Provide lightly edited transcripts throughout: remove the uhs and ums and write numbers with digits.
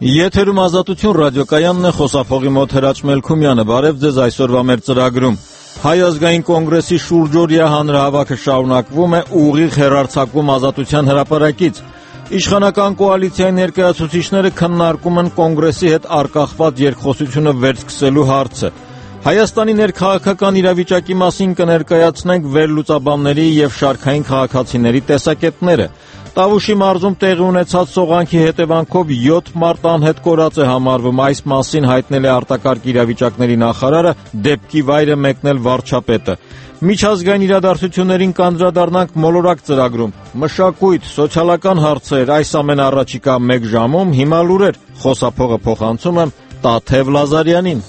Եթերում Ազատություն ռադիոկայանն է, խոսափողի մոտ Հրաչ Մելքումյանը։ Բարև ձեզ այսօրվա մեր ծրագրում։ Հայ ազգային կոնգրեսի շուրջօրյա հանրահավաքը շարունակվում է, ուղիղ հեռարձակվում Ազատության հրապարակից։ Իշխանական կոալիցիայի ներկայացուցիչները քննարկում են կոնգրեսի հետ արկախված երկխոսությունը վերսկսելու հարցը։ Հայաստանի ներքաղաքական իրավիճակի մասին կներկայացնենք վերլուծաբանների եւ շարքային քաղաքացիների տեսակետները։ Տավուշի մարզում տեղի ունեցած սողանքի հետևանքով 7 մարդ անհետ կորած է համարվում։ Այս մասին հայտնել է արտակարգ իրավիճակների նախարարը, դեպքի վայրը մեկնել վարչապետը։ Միջազգային իրադարձություններին կանդրադառնանք մոլորակ ծրագրում։ Մշակույթ, սոցիալական հարցեր, այս ամենը առաջիկա 1 ժամում։ Հիմա լուրեր, խոսափողը փոխանցում եմ Տաթև Լազարյանին։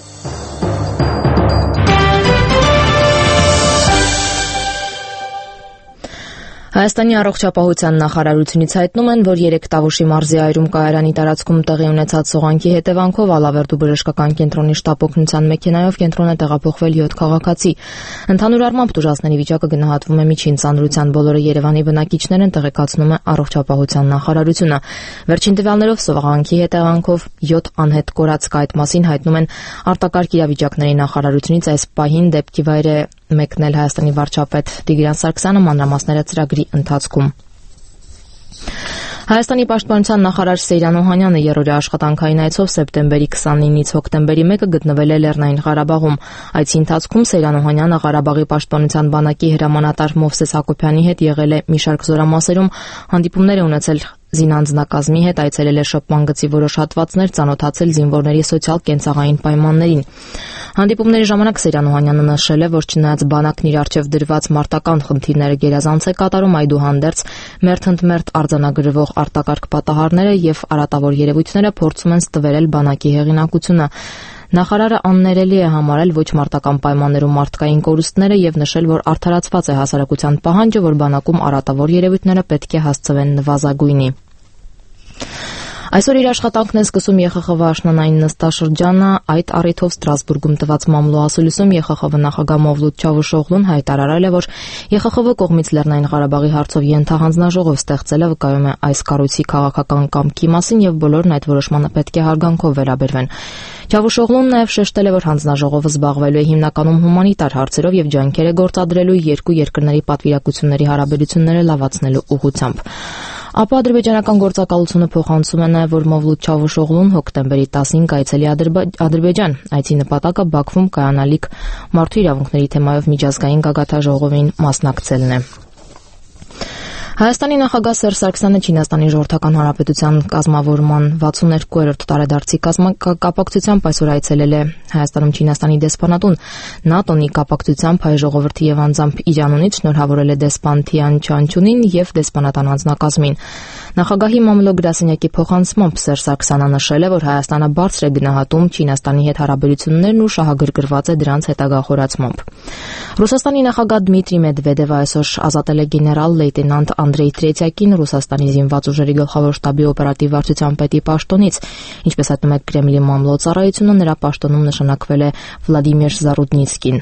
Հայաստանի առողջապահության նախարարությունից հայտնում են, որ 3 Տավուշի մարզի այրում կայարանի տարածքում տեղի ունեցած սողանքի հետևանքով Ալավերդու բժշկական կենտրոնի շտապ օգնության մեքենայով կենտրոն է տեղափոխվել 7 քաղաքացի։ Ընդհանուր առմամբ տուժածների վիճակը գնահատվում է միջին ծանրության, բոլորը Երևանի բնակիչներ են, տեղեկացնում է առողջապահության նախարարությունը։ Վերջին տվյալներով սողանքի հետևանքով 7 անհետ կորած կա, այդ մասին հայտնում են արտակարգ իրավիճակների նախարարությունից։ Այս պահին դեպքի վայր է մեկնել Հայաստանի վարչապետ Տիգրան Սարգսյանը, մանրամասները ծրագրի ընթացքում։ Հայաստանի պաշտպանության նախարար Սեյրան Օհանյանը երրորդյա աշխատանքային այցով սեպտեմբերի 29-ից հոկտեմբերի 1-ը գտնվել է Լեռնային Ղարաբաղում։ Այցի ընթացքում Սեյրան Օհանյանը Ղարաբաղի պաշտպանության բանակի հրամանատար Մովսես Հակոբյանի հետ եղել է մի շարք զորամասերում, հանդիպումներ է ունեցել զինանձնակազմի հետ, այցելել է շփման գծի որոշ հատվածներ, ծանոթացել զինվորների սոցիալ-կենցաղային պայմաններին։ Հանդիպումների ժամանակ Սեյրան Օհանյանը նշել է, որ չնայած բանակն իր առջև դրված մարտական խնդիրները գերազանց է կատարում, այդուհանդերձ մերթընդմերթ արձանագրվող արտակարգ պատահարները եւ արատավոր երևույթները փորձում են ստվերել բանակի հեղինակությունը։ Նախարարը աններելի է համարել ոչ մարտական պայմաններում մարդկային կորուստները եւ նշել, որ արդարացված է հասարակության պահանջը, որ բանակում արատավոր երևույթները պետք է հասցվեն նվազագույնի։ Այսօր իր աշխատանքն է սկսում ԵԽԽՎ աշնանային նստաշրջանը։ Այդ առիթով Ստրասբուրգում տված մամլոասուլիսում ԵԽԽՎ նախագահ Մովլութ Չավուշօղլուն հայտարարել է, որ ԵԽԽՎ կողմից Լեռնային Ղարաբաղի հարցով ենթահանձնաժողով ստեղծելը վկայում է այս կառույցի քաղաքական կամքի մասին եւ բոլորն այդ որոշմանը պետք է հարգանքով վերաբերվեն։ Չավուշօղլուն նաև շեշտել է, որ հանձնաժողովը զբաղվելու է հիմնականում հումանիտար հարցերով եւ ջանքեր է գործադրելու երկու երկրների պատվիրակությունների հարաբերությունները լավացնելու ուղղությամբ։ Ապա ադրբեջանական գործակալությունը փոխանցում է նաև, որ Մովլութ Չավուշօղլուն հոկտեմբերի 10-ին կայցելի Ադրբեջան։ Այցի նպատակը Բաքվում կայանալիք մարդու իրավունքների թեմայով միջազգային գագաթնաժողովին մասնակցելն է։ Հայաստանի նախագահ Սերժ Սարգսյանը Չինաստանի Ժողովրդական Հանրապետության կազմավորման 62-րդ տարեդարձի կապակցությամբ այսօր այցելել է Հայաստանում Չինաստանի դեսպանատուն։ ՆԱՏՕ-ի կապակցությամբ հայ ժողովրդի եւ անձամբ իր անունից շնորհավորել է դեսպան Թիան Չանչունին եւ դեսպանատան անձնակազմին։ Նախագահի մամլո գրասենյակի փոխանցմամբ Սերժ Սարգսյանը նշել է, որ Հայաստանը բարձր է գնահատում Չինաստանի հետ հարաբերություններն ու շահագրգռված է դրանց հետագա խորացմամբ։ Ռուսաստանի նախագահ Դմիտրի Մեդվեդևը այսօր ազատել է գեներալ լեյտենանտ Անդրեյ Տրետյակին Ռուսաստանի զինված ուժերի գլխավոր շտաբի օպերատիվ վարչության պետի պաշտոնից։ Ինչպես հայտնում է Կրեմլի մամլո ծառայությունը, նրա պաշտոնում նշանակվել է Վլադիմիր Զարուդնիցկին։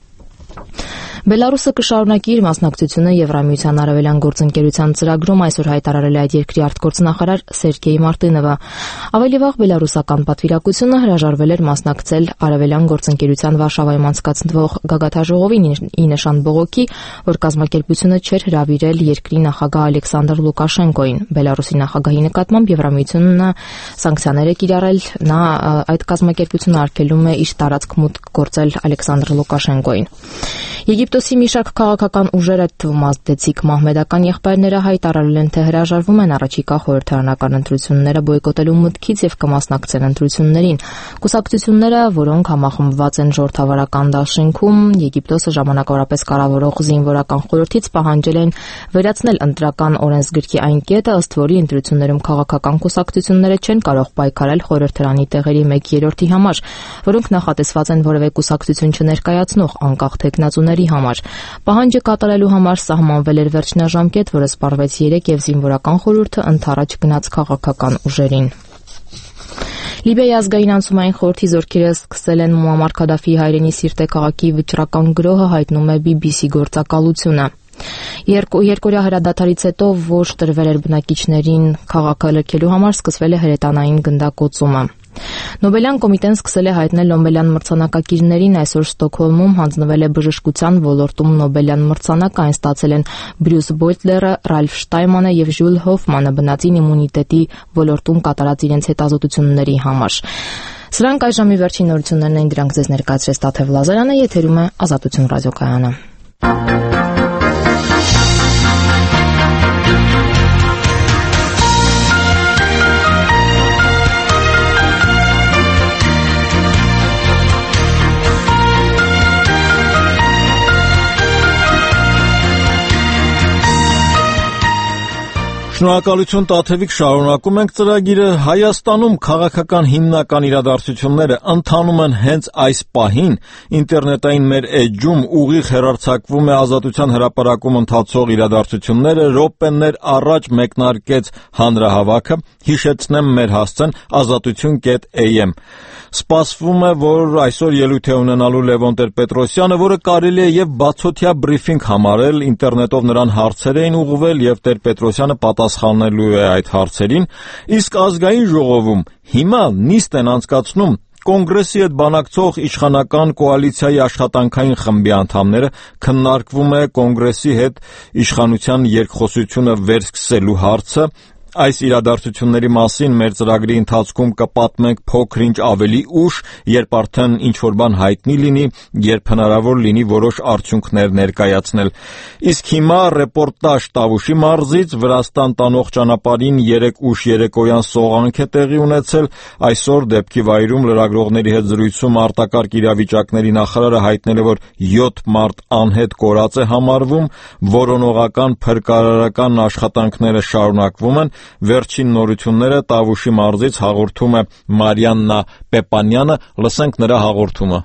Բելարուսը կշարունակի իր մասնակցությունը Եվրամիության արևելյան գործընկերության ծրագրում, այսօր հայտարարել է այդ երկրի արտգործնախարար Սերգեյ Մարտինովը։ Ավելի վաղ բելարուսական պատվիրակությունը հրաժարվել էր մասնակցել արևելյան գործընկերության Վարշավայում անցկացվող գագաթնաժողովին ի նշան բողոքի, որ կազմակերպությունը չէր հրավիրել երկրի նախագահ Ալեքսանդր Լուկաշենկոին։ Բելարուսի նախագահի նկատմամբ Եվրամիությունը սանկցիաներ է կիրառել, նա այդ կազմակերպությունը արգելում է իր տարածք մուտք գործել Ալեքսանդր Լուկաշենկոին։ Եգիպտոսի մի շարք քաղաքական ուժեր, այդ թվում ազդեցիկ մահմեդական եղբայրները հայտարարել են, թե հրաժարվում են առաջիկա խորհրդարանական ընտրությունները բոյկոտելու մտքից եւ կմասնակցեն ընտրություններին։ Կուսակցությունները, որոնք համախմբված են ժողովրդավարական դաշինքում, Եգիպտոսը ժամանակավորապես կառավարող զինվորական խորհրդից պահանջել են վերացնել ընտրական օրենսգրքի այն կետը, ըստ որի ընտրություններում քաղաքական կուսակցությունները չեն կարող պայքարել խորհրդարանի տեղերի 1/3-ի համար, որոնք նախատեսված են որևէ կուսակցություն չներկայացնող անկախ թեկնածուների համար։ Պահանջը կատարելու համար սահմանվել էր վերջնաժամկետ, որը սպառվեց 3 եւ զինվորական խորհուրդը ընդառաջ գնաց քաղաքական ուժերին։ Լիբիայի ազգային անցումային խորհրդի զորքերը սկսել են Մուամմար Քադաֆիի հայրենի Սիրտե քաղաքի վճռական գրոհը, հայտնում է BBC գործակալությունը։ Երկօրյա հրադադարից հետո, որ տրվել էր բնակիչներին քաղաքը լքելու համար, սկսվել է հրետանային գնդակոծումը։ Նոբելյան կոմիտեն սկսել է հայտնել Նոբելյան մրցանակակիրներին, այսօր Ստոկհոլմում հանձնվել է բժշկության ոլորտում Նոբելյան մրցանակը, այն ստացել են Բրյուս Բոյտլերը, Ռալֆ Շտայնմանը եւ Ժյուլ Հոֆմանը բնածին իմունիտետի ոլորտում կատարած իրենց հետազոտությունների համար։ Սրանք այժմի վերջին նորություններն են, դրանք ձեզ ներկայացրեց Տաթև Լազարյանը, եթերում է Ազատություն ռադիոկայանը։ Շնորհակալություն Տաթևիկ, շարունակում ենք ծրագիրը։ Հայաստանում քաղաքական հիմնական իրադարձությունները ընթանում են հենց այս պահին։ Ինտերնետային մեր էջում ուղիղ հեռարձակվում է Ազատության հրապարակում ընթացող իրադարձությունները, րոպեներ առաջ մեկնարկեց հանրահավաքը։ Հիշեցնեմ մեր հասցեն azatutun.am։ Սպասվում է, որ այսօր ելույթ է ունենալու Լևոն Տեր-Պետրոսյանը, որը կարելի է եւ բացօթյա բրիֆինգ համարել, ինտերնետով նրան հարցեր էին ուղղվել եւ Տեր-Պետրոսյանը պատասխանելու է այդ հարցերին, իսկ ազգային ժողովում հիմա նիստ են անցկացնում Կոնգրեսի հետ բանակցող իշխանական կոալիցիայի աշխատանքային խմբի անդամները, քննարկվում է Կոնգրեսի հետ իշխանության երկխոսությունը վերսկսելու հարցը։ Այս իրադարձությունների մասին մեր ծրագրի ընթացքում կպատմենք փոքր-ինչ ավելի ուշ, երբ արդեն ինչ-որ բան հայտնի լինի, երբ հնարավոր լինի որոշ արդյունքներ ներկայացնել։ Իսկ հիմա ռեպորտաժ Տավուշի մարզից, Վրաստան տանող ճանապարհին 3 ուշ երեկոյան սողանք է տեղի ունեցել։ Այսօր դեպքի վայրում լրագրողների հետ զրույցում արտակարգ իրավիճակների նախարարը հայտնել է, որ 7 մարդ անհետ կորած է համարվում, որոնողական փրկարարական աշխատանքները շարունակվում են։ Վերջին նորությունները Տավուշի մարզից հաղորդում է Մարիաննա Պեպանյանը, լսենք նրա հաղորդումը։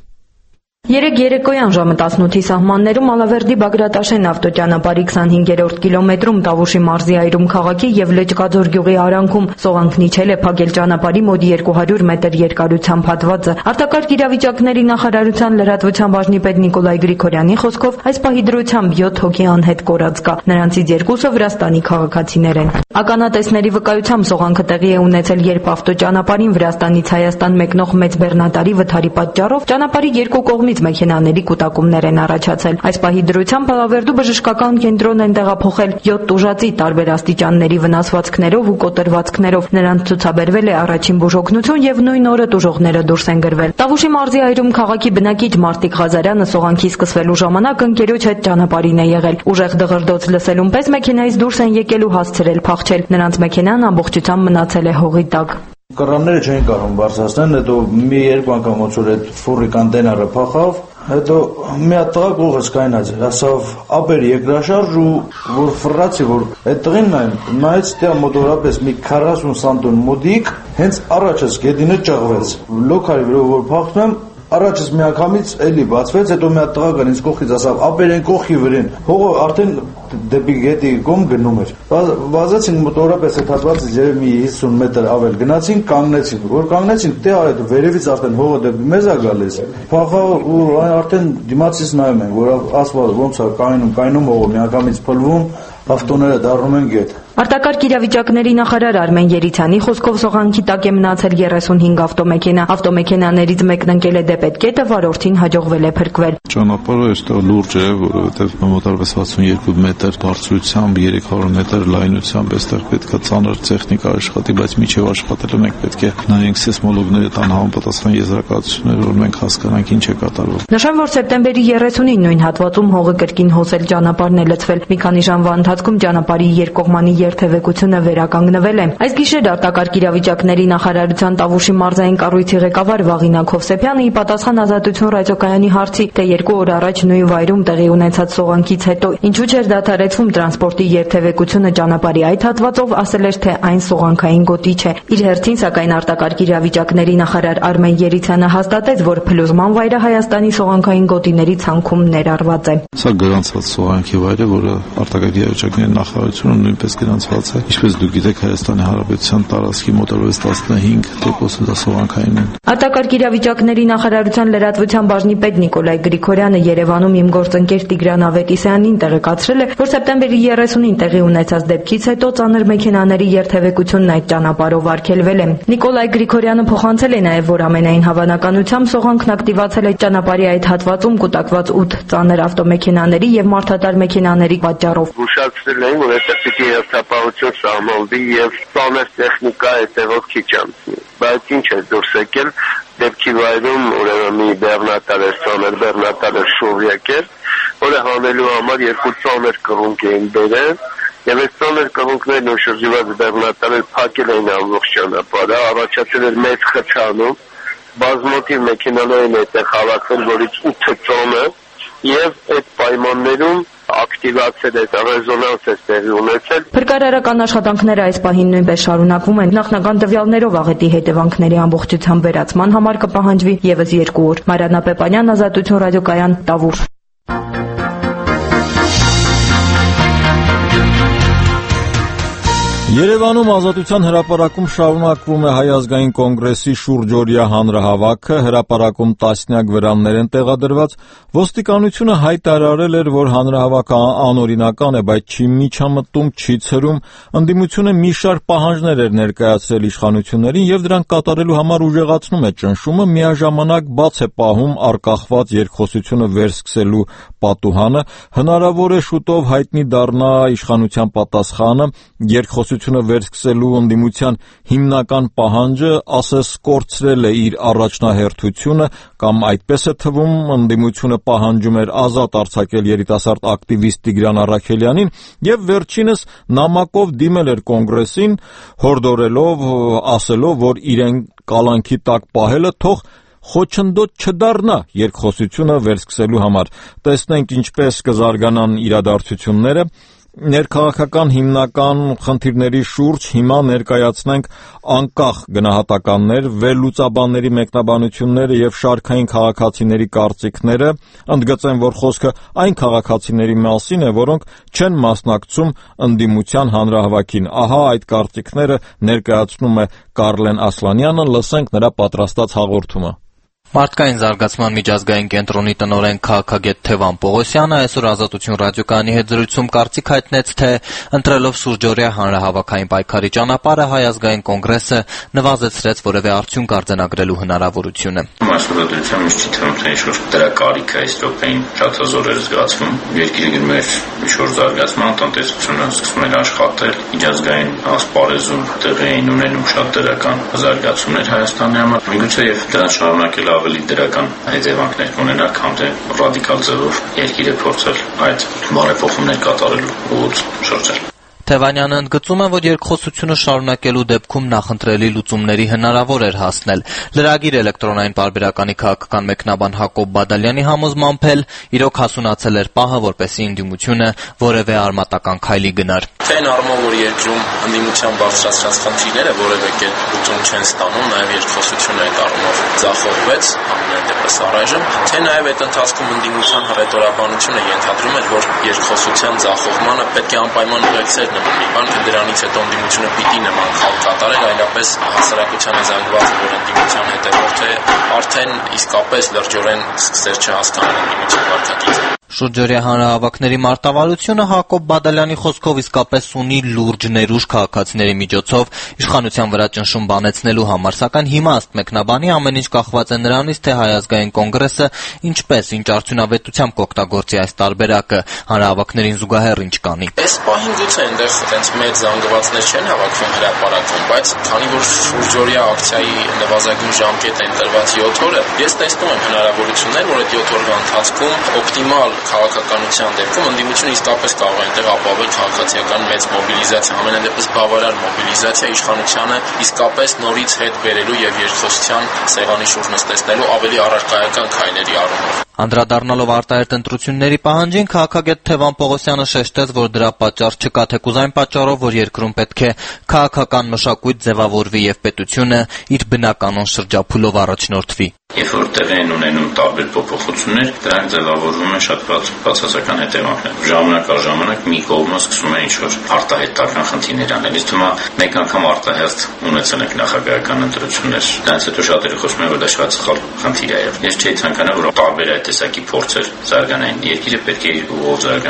Երեկ երեկոյան ժամը 18-ի սահմաններում Ալավերդի Բագրատաշեն ավտոճանապարհի 25-րդ կիլոմետրում Տավուշի մարզի այրում քաղաքի եւ Լճկաձոր գյուղի արանքում սողանքն իջել է փակել ճանապարհի մոտ 200 մետր երկարությամբ հատվածը։ Արտակարգ իրավիճակների նախարարության լրատվության բաժնի պետ Նիկոլայ Գրիգորյանի խոսքով այս պահի դրությամբ 7 հոգի անհետ կորած կա, նրանցից 2-ը Վրաստանի քաղաքացիներ են։ Ականատեսների վկայությամբ սողանքը տեղի է ունեցել, երբ ավտոճանապարհին Վրաստանից Հայաստան մեկնող մեծ բեռնատարի վթարի պատճառով ճանապարհի երկու կողմից մեքենաների կուտակումներ են առաջացել։ Այս պահի դրությամբ Ալավերդու բժշկական կենտրոն են տեղափոխել 7 տուժածի տարբեր աստիճանների վնասվածքներով ու կոտրվածքներով։ Նրանց ցուցաբերվել է առաջին բուժօգնություն եւ նույն օրը տուժողները դուրս են գրվել։ Տավուշի մարզի այրում քաղաքի բնակիչ Մարտիկ Ղազարյանը սողանքի սկսվելու ժամանակ ընկերոջ հետ ճանապարհին է եղել։ Ուժեղ դղրդոց լսելուն պես մեքենայից դուրս են եկել ու հասցրել փախչել։ Նրանց մեքենան ամբողջությամբ մնացել է հողի տակ։ Կռանները չեն կարող բարձրացնել, հետո մի երկու անգամ ոնց որ այդ ֆուրի կոնտեյները փախավ, հետո մի հատ տղա կողս կայնած էր, ասավ ապեր երկրաշարժ ու որ ֆռացի, որ այդ տղին նայեց դե մոտորապես մի 40 սանտոն մոդիկ, հենց առաջս գեդինը ճղվեց։ Լոքարի վրա որ փախնում առաջս միանգամից էլի բացվեց, հետո մի հատ տղա կան ինձ կողքից ասավ ապեր են կողքի վրեն, հողը արդեն դեպի գետի կողմ գնում էր։ Վազեցին մոտորապես այդ հատվածից երևի մի 50 մետր ավել գնացին, կանգնեցին, որ կանգնեցին, դե արեդ վերևից արդեն հողը դեպի մեզ է գալիս։ Փախա ու արդեն դիմացից նայում են, որ ասֆալտ ոնց է կայնում հողը միանգամից փլվում, ավտոները դառնում են գետ։ Արտակարգ իրավիճակների նախարար Արմեն Երիցյանի խոսքով սողանքի տակ է մնացել 35 ավտոմեքենա։ Ավտոմեքենաներից մեկն ընկել է դեպետ կետը, վարորդին հաջողվել է փրկվել։ Ճանապարհը այստեղ լուրջ է, որովհետև մոտավորապես 62 մետր բարձրությամբ, 300 մետր լայնությամբ այստեղ պետք է ծանր տեխնիկա աշխատի, բայց միջև աշխատելու մենք պետք է նայենք սեյսմոլոգները տան համապատասխան եզրակացությունները, որ մենք հասկանանք ինչ է կատարվում։ Նշեմ, որ սեպտեմբերի 30-ին նույն հատվածում հողը կրկին հոսել ճանապարհն է լցվել։ Մի քանի ժամվա ընթացքում ճանապարհի երկկողմանի երթևեկությունը վերականգնվել է։ Այս գիշեր արտակարգ իրավիճակների նախարարության Տավուշի մարզային կառույցի ղեկավար Վաղինակ Հովսեփյանը ի պատասխան Ազատություն ռադիոկայանի հարցի, թե 2 օր առաջ նույն վայրում տեղի ունեցած սողանքից հետո ինչու չէր դադարեցվում տրանսպորտի երթևեկությունը ճանապարհի այդ հատվածով, ասել էր, թե այն սողանքային գոտի չէ։ Իր հերթին, սակայն արտակարգ իրավիճակների նախարար Արմեն Երիցյանը հաստատեց, որ փլուզման վայրը Հայաստանի սողանքային գոտիների ցանկում ներառված է։ Սա գրանցված սողանքի վայր է, որը արտակարգ իրավիճակների նախարարությունը նույնպես գրանցված է։ Ինչպես դուք գիտեք, Հայաստանի Հանրապետության տարածքի մոտավորապես 15% դա սողանքային է։ Արտակարգ իրավիճակների նախարարության լրատվության բաժնի պետ Նիկոլայ Գրիգորյանը Երևանում իմ գործընկեր Տիգրան Ավետիսյանին տեղեկացրել է, որ սեպտեմբերի 30-ին տեղի ունեցած դեպքից հետո ծանր մեքենաների երթևեկությունն այդ ճանապարհով արգելվել է։ Նիկոլայ Գրիգորյանը փոխանցել է նաև, որ ամենայն հավանականությամբ սողանքն ակտիվացել է ճանապարհի այդ հատվածում կուտակված 8 ծանր ավտոմեքենաների եւ մարդատար մեքենաների պատճառով։ Ուշացրել են, որ այդտեղ պիտի հերթապահություն սահմանվի եւ ծանր տեխնիկա հետևով քիչ անցնի։ Բայց ինչ է դուրս եկել, դեպքի վայրում ուրեմն մի բեռնատար շովյակ էր, որը հանելու համար 2 ծանր կռունկ էին բերել, եւ այս ծանր կռունկներն ու շրջված բեռնատարը փակել էին ամբողջ ճանապարհը, առաջացել էր մեծ խցանում, բազմաթիվ մեքենաներ են այդտեղ հավաքվել, որից 8 ծանր, եւ այդ պայմաններում ակտիվացել է ռեզոնանս է տեղի ունեցել։ Փրկարարական աշխատանքները այս պահին նույնպես շարունակվում են։ Նախնական տվյալներով աղետի հետևանքների ամբողջությամբ վերացման համար կպահանջվի եւս 2 օր։ Մարիաննա Պեպանյան, Ազատություն ռադիոկայան, Տավուշ։ Երևանում Ազատության հրապարակում շարունակվում է Հայ ազգային կոնգրեսի շուրջօրյա հանրահավաքը, հրապարակում տասնյակ վրաններ են տեղադրված։ Ոստիկանությունը հայտարարել էր, որ հանրահավաքը անօրինական է, բայց չի միջամտում, չի ցրում։ Ընդդիմությունը մի շարք պահանջներ էր ներկայացրել իշխանություններին եւ դրանք կատարելու համար ուժեղացնում է ճնշումը, միաժամանակ բաց է պահում արկախված երկխոսությունը վերսկսելու պատուհանը։ Հնարավոր է շուտով հայտնի դառնա իշխանության պատասխանը երկխոսությունը վերսկսելու ընդդիմության հիմնական պահանջը ասես կորցրել է իր առաջնահերթությունը կամ այդպես է թվում ընդդիմությունը պահանջում էր ազատ արձակել երիտասարդ ակտիվիստ Տիգրան Առաքելյանին եւ վերջինս նամակով դիմել էր կոնգրեսին հորդորելով ասելով որ իրեն կալանքի տակ պահելը թող խոչընդոտ չդառնա երկխոսությունը վերսկսելու համար։ Տեսնենք ինչպես կզարգանան իրադարձությունները։ Ներքաղաքական հիմնական խնդիրների շուրջ հիմա ներկայացնենք անկախ գնահատականներ, վերլուծաբանների մեկնաբանությունները եւ շարքային քաղաքացիների կարծիքները, ընդգծեմ, որ խոսքը այն քաղաքացիների մասին է, որոնք չեն մասնակցում ընդդիմության հանրահավաքին։ Ահա այդ կարծիքները ներկայացնում է Կարլեն Ասլանյանը, լսենք նրա պատրաստած հաղորդումը։ Մարդկային զարգացման միջազգային կենտրոնի տնօրեն քաղաքագետ Թևան Պողոսյանը այսօր Ազատություն ռադիոկայանի հետ զրույցում կարծիք հայտնեց, թե ընտրելով շուրջօրյա հանրահավաքային պայքարի ճանապարհը Հայ ազգային կոնգրեսը նվազեցրեց որևէ արդյունք արձանագրելու հնարավորությունը։ Մասնավորությամբ չի թվում, թե ինչ-որ դրա կարիքը այս րոպեին շատ հզոր էր զգացվում։ Երկիրը գնում էր ինչ-որ զարգացման, տնտեսությունը սկսում էր աշխատել, միջազգային ասպարեզում տեղի էին ունենում շատ դրական զարգացումներ Հայաստանի համար։ Միգուցե եւ դրանց շարունակել ավելի դրական հետևանքներ կունենա, քան թե ռադիկալ ձևով երկիրը փորձել այդ բարեփոխումներ կատարելու ուղղությամբ շրջել։ Թևանյանը ընդգծում է, որ երկխոսությունը շարունակելու դեպքում նախընտրելի լուծումների հնարավոր էր հասնել։ Լրագիր էլեկտրոնային պարբերականի քաղաքական մեկնաբան Հակոբ Բադալյանի համոզմամբ էլ իրոք հասունացել էր պահը, որպեսզի ընդդիմությունը որևէ արմատական քայլի գնար։ Թե այն առումով, որ երկրում ընդդիմության բարձրացած խնդիրները որևէ կերպ լուծում չեն ստանում, նաև երկխոսությունը այդ առումով ձախողվեց, ամենայն դեպս առայժմ, թե նաև այդ ընթացքում ընդդիմության հռետորաբանությունը ենթադրում էր, որ երկխոսության ձախողմանը պետք է անպայման ուղեկցեր նման մի բան, թե դրանից հետո ընդդիմությունը պիտի նման խաղ կատարեր, այլապես հասարակությանը զանգված որ ընդդիմության հետևորդ է, արդեն իսկապես լրջորեն սկսեր չհասկանալ ընդդիմության վարքագիծը։ Շուրջօրյա հանրահավաքների մարտավարությունը Հակոբ Բադալյանի խոսքով իսկապես ունի լուրջ ներուժ քաղաքացիների միջոցով իշխանության վրա ճնշում բանեցնելու համար, սակայն հիմա ըստ մեկնաբանի ամեն ինչ կախված է նրանից, թե Հայ ազգային կոնգրեսը ինչպես, ինչ արդյունավետությամբ կօգտագործի այս տարբերակը, հանրահավաքներին զուգահեռ ինչ կանի։ Այս պահին գուցե այնտեղ այդպես մեծ զանգվածներ չեն հավաքվում հրապարակում, բայց քանի որ շուրջօրյա ակցիայի նվազագույն ժամկետը ընտրված 7 օրը, ես տեսնում եմ հնարավորություններ, որ այդ 7 օրվա ընթացքում օպտիմալ քաղաքականության դեպքում ընդդիմությունը իսկապես կարող է այնտեղ ապահովել քաղաքացիական մեծ մոբիլիզացիա, ամենայն դեպս բավարար մոբիլիզացիա իշխանությանը իսկապես նորից հետ բերելու եւ երկխոսության սեղանի շուրջ նստեցնելու ավելի առարկայական քայլերի առումով։ Անդրադառնալով արտահերթ ընտրությունների պահանջին, քաղաքագետ Թևան Պողոսյանը շեշտեց, որ դրա պատճառ չկա, թեկուզ այն պատճառով, որ երկրում պետք է քաղաքական մշակույթ ձևավորվի եւ պետությունը իր բնականon շրջափուլով առաջնորդվի։ Երբ որ տեղի են ունենում տարբեր փոփոխություններ, դրանք ձևավորվում են շատ բացասական հետևանքներ։ Ժամանակ առ ժամանակ մի կողմը սկսում է ինչ-որ արտահերթական խնդիրներ անել։ Իսկ հիմա մեկ անգամ արտահերթ ունեցել ենք նախագահական ընտրություններ։ Դրանից հետո շատերը խոսում են, որ դա շատ սխալ խնդիր է։ Ես չէի ցանկանա, որ տարբեր այդ տեսակի փորձեր զարգանային։ Երկիրը պետք է իր ուղղով զարգանա։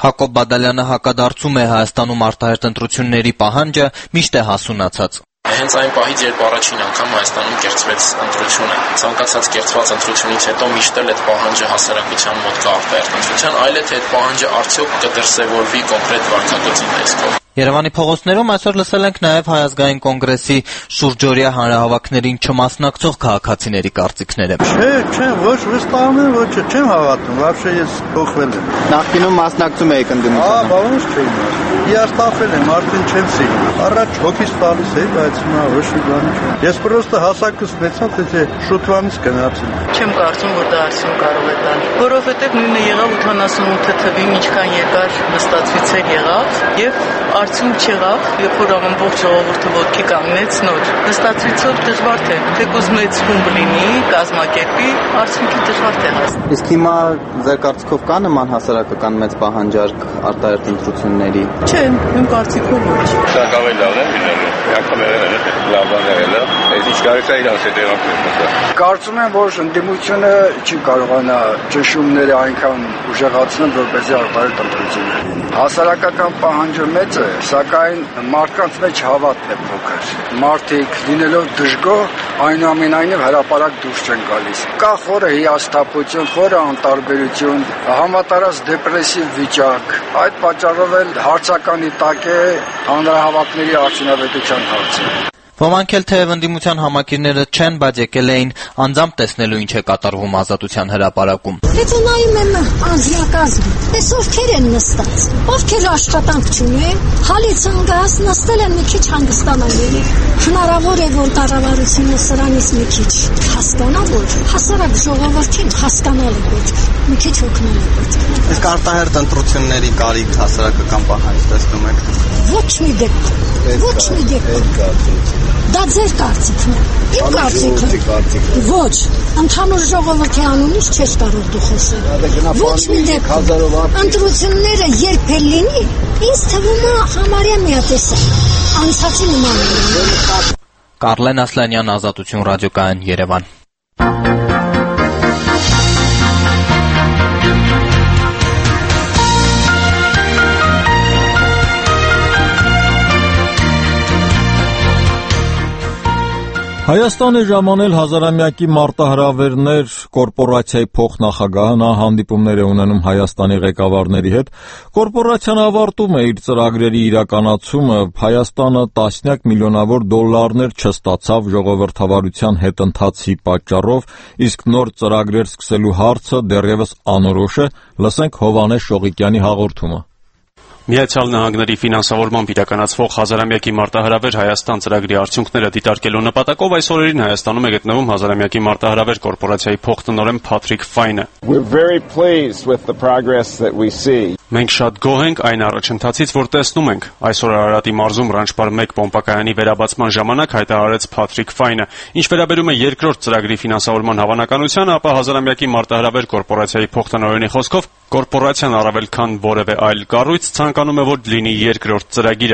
Հակոբ Բադալյանը հակադարձում է Հայաստանում արտահերթ ընտրությունների պահանջը միշտ է հասունացած։ Հենց այն պահից, երբ առաջին անգամ Հայաստանում կեղծվեց ընտրությունը, ցանկացած կեղծված ընտրությունից հետո միշտ էլ այդ պահանջը հասարակության մոտ կա արտահերթ ընտրության, այլ է թե այդ պահանջը արդյոք կդրսևորվի կոնկրետ վարքագծի տեսքով։ Երևանի փողոցներում այսօր լսել ենք նաև Հայ ազգային կոնգրեսի շուրջօրյա հանրահավաքներին չմասնակցող քաղաքացիների կարծիքները։ Չէ, ոչ վստահում եմ, ոչ չեմ հավատում, вообще ես փոխվել եմ։ Նախկինում մասնակցում էի ընդդիմությանը։ Բավարար չէի։ Հիասթափվել եմ, արդեն չեմ սիրում։ Առաջ հոգիս տալիս էի, բայց հիմա ոչ մի բան չէ։ Ես պրոստը հասակս մեծա, թե շուտվանից գնացին։ Չեմ կարծում, որ դա արդյոք կարող է տալ, որովհետև նույնը եղավ 88 թվին, ինչքան երկար նստածվիցեր եղավ եւ արդյունք չեղավ, երբ որ ամբողջ ժողովուրդը ոտքի կանգնեց նոր։ Նստածվիցով դժվար թե թեկուզ մեծ խումբ լինի, կազմակերպի, արդյունքի դժվար թե հասնի։ Իսկ հիմա ձեր կարծիքով կա նման հասարակական մեծ պահանջարկ արտահերթ ընտրությունների։ Չէ, իմ կարծիքով ոչ։ Շատ ավելի լավ է լինելու։ Ակամերները լավ բան է ելը։ Այս ինչ կարելի է իրանց հետ եղավ։ Կարծում եմ, որ ընդդիմությունը չի կարողանա ճնշումները այնքան ուժեղացնել, որպեսզի արտահերթ ընտրություններ լինի։ Հասարակական պահանջը մեծ է, սակայն մարդկանց մեջ հավատն է փոքր։ Մարդիկ լինելով դժգոհ, այնուամենայնիվ հրապարակ դուրս չեն գալիս։ Կա խորը հիասթափություն, խորը անտարբերություն, համատարած դեպրեսիվ վիճակ։ Այդ պատճառով էլ հարցականի տակ է հանրահավաքների արդյունավետության հարցը։ Ոմանք էլ թեև ընդդիմության համակիրները չեն, բայց եկել էին անձամբ տեսնելու ինչ է կատարվում Ազատության հրապարակում։ Եթե նայում եմ անձնակազմը, այս ովքեր են նստած, ովքեր աշխատանք չունեն, հալից ընկած նստել են մի քիչ հանգստանալու։ Հնարավոր է, որ կառավարությունը սրանից մի քիչ հասկանա, որ հասարակ ժողովրդին հասկանալու պետք, մի քիչ օգնելու պետք։ Իսկ արտահերթ ընտրությունների կարիք հասարակական պահանջ տեսնում եք։ Ոչ մի դեպքում։ Դա ձեր կարծիքն է։ Իմ կարծիքը։ Ոչ, ընդհանուր ժողովրդի անունից չես կարող դու խոսել։ Ոչ մի դեպքում։ Ընտրությունները երբ էլ լինի, ինձ թվում է համարյա միատեսակ։ Անցածի նման է։ Կարլեն Ասլանյան, Ազատություն ռադիոկայան, Երևան։ Հայաստան է ժամանել հազարամյակի մարտահրավերներ կորպորացիայի փոխնախագահը նա հանդիպումներ է ունենում Հայաստանի ղեկավարների հետ։ Կորպորացիան ավարտում է իր ծրագրերի իրականացումը, Հայաստանը տասնյակ միլիոնավոր դոլարներ չստացավ ժողովրդավարության հետընթացի պատճառով, իսկ նոր ծրագրեր սկսելու հարցը դեռևս անորոշ է։ Լսենք Հովհաննես Շողիկյանի հաղորդումը։ Միացյալ Նահանգների ֆինանսավորմամբ իրականացվող հազարամյակի մարտահրավեր Հայաստան ծրագրի արդյունքները դիտարկելու նպատակով այս օրերին Հայաստանում է գտնվում հազարամյակի մարտահրավեր կորպորացիայի փոխտնօրեն Փաթրիկ Ֆայնը։ Մենք շատ գոհ ենք այն առաջընթացից, որ տեսնում ենք։ Այսօր Արարատի մարզում Ռանչպար 1 պոմպակայանի վերաբացման ժամանակ հայտարարեց Փաթրիկ Ֆայնը։ Ինչ վերաբերում է երկրորդ ծրագրի ֆինանսավորման հավանականությանը, ապա հազարամյակի մարտահրավեր կորպորացիայի փոխտնօրենի խոսքով կորպորացիան առավել քան որևէ այլ կառույց ցանկանում է, որ լինի երկրորդ ծրագիրը։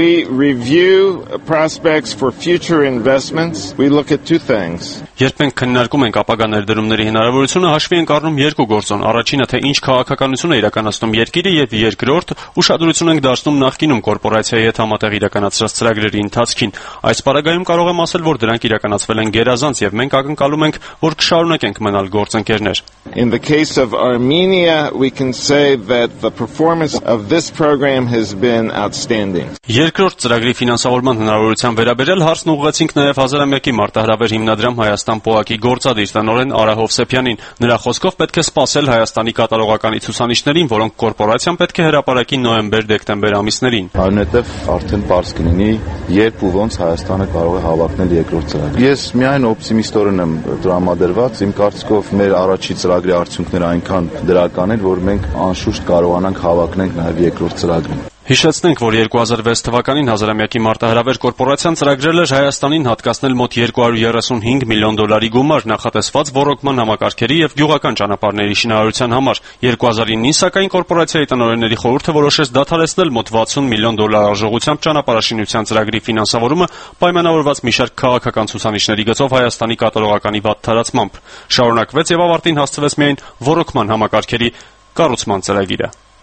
Երբ մենք քննարկում ենք ապագա ներդրումների հնարավորությունը, հաշվի ենք առնում երկու գործոն։ Առաջինը, թե ինչ քաղաքականություն է իրականացնում երկիրը, եւ երկրորդ, ուշադրություն ենք դարձնում նախկինում կորպորացիայի հետ համատեղ իրականացրած ծրագրերի ընթացքին։ Այս պարագայում կարող եմ ասել, որ դրանք իրականացվել են գերազանց եւ մենք ակնկալում ենք, որ կշարունակենք մնալ գործընկերներ։ In the case of Armenia, we can say that the performance of this program has been outstanding. Երկրորդ ծրագրի ֆինանսավորման հնարավորության վերաբերյալ հարցն ուղղեցինք նաև հազարամյակի մարտահրավեր հիմնադրամ Հայաստան ՊՕԱԿ-ի գործադիր տնօրեն Արա Հովսեփյանին։ Նրա խոսքով պետք է սպասել Հայաստանի կատարողականի ցուցանիշներին, որոնք կորպորացիան պետք է հրապարակի նոյեմբեր-դեկտեմբեր ամիսներին։ Այնուհետև արդեն պարզ կլինի, երբ ու ոնց Հայաստանը կարող է հավակնել երկրորդ ծրագիր։ Ես միայն օպտիմիստորեն եմ տրամադրված, իմ կարծիքով մեր առաջի ծրագրի արդյունքները այնքան դրական են, որ մենք անշուշտ կարողանանք հավակնենք նաև երկրորդ ծրագրին։ Հիշեցնենք, որ 2006 թվականին հազարամյակի մարտահրավեր կորպորացիան ծրագրել էր Հայաստանին հատկացնել մոտ 235 միլիոն դոլարի գումար նախատեսված ոռոգման համակարգերի եւ գյուղական ճանապարհների շինարարության համար։ 2009-ին սակայն կորպորացիայի տնօրենների խորհուրդը որոշեց դադարեցնել մոտ 60 միլիոն դոլար արժողությամբ ճանապարհաշինության ծրագրի ֆինանսավորումը պայմանավորված մի շարք քաղաքական ցուցանիշների գծով Հայաստանի կատարողականի վատթարացմամբ։ Շարունակվեց եւ ավարտին հասցվեց միայն ոռոգման համակարգերի կառուցման ծրագիրը։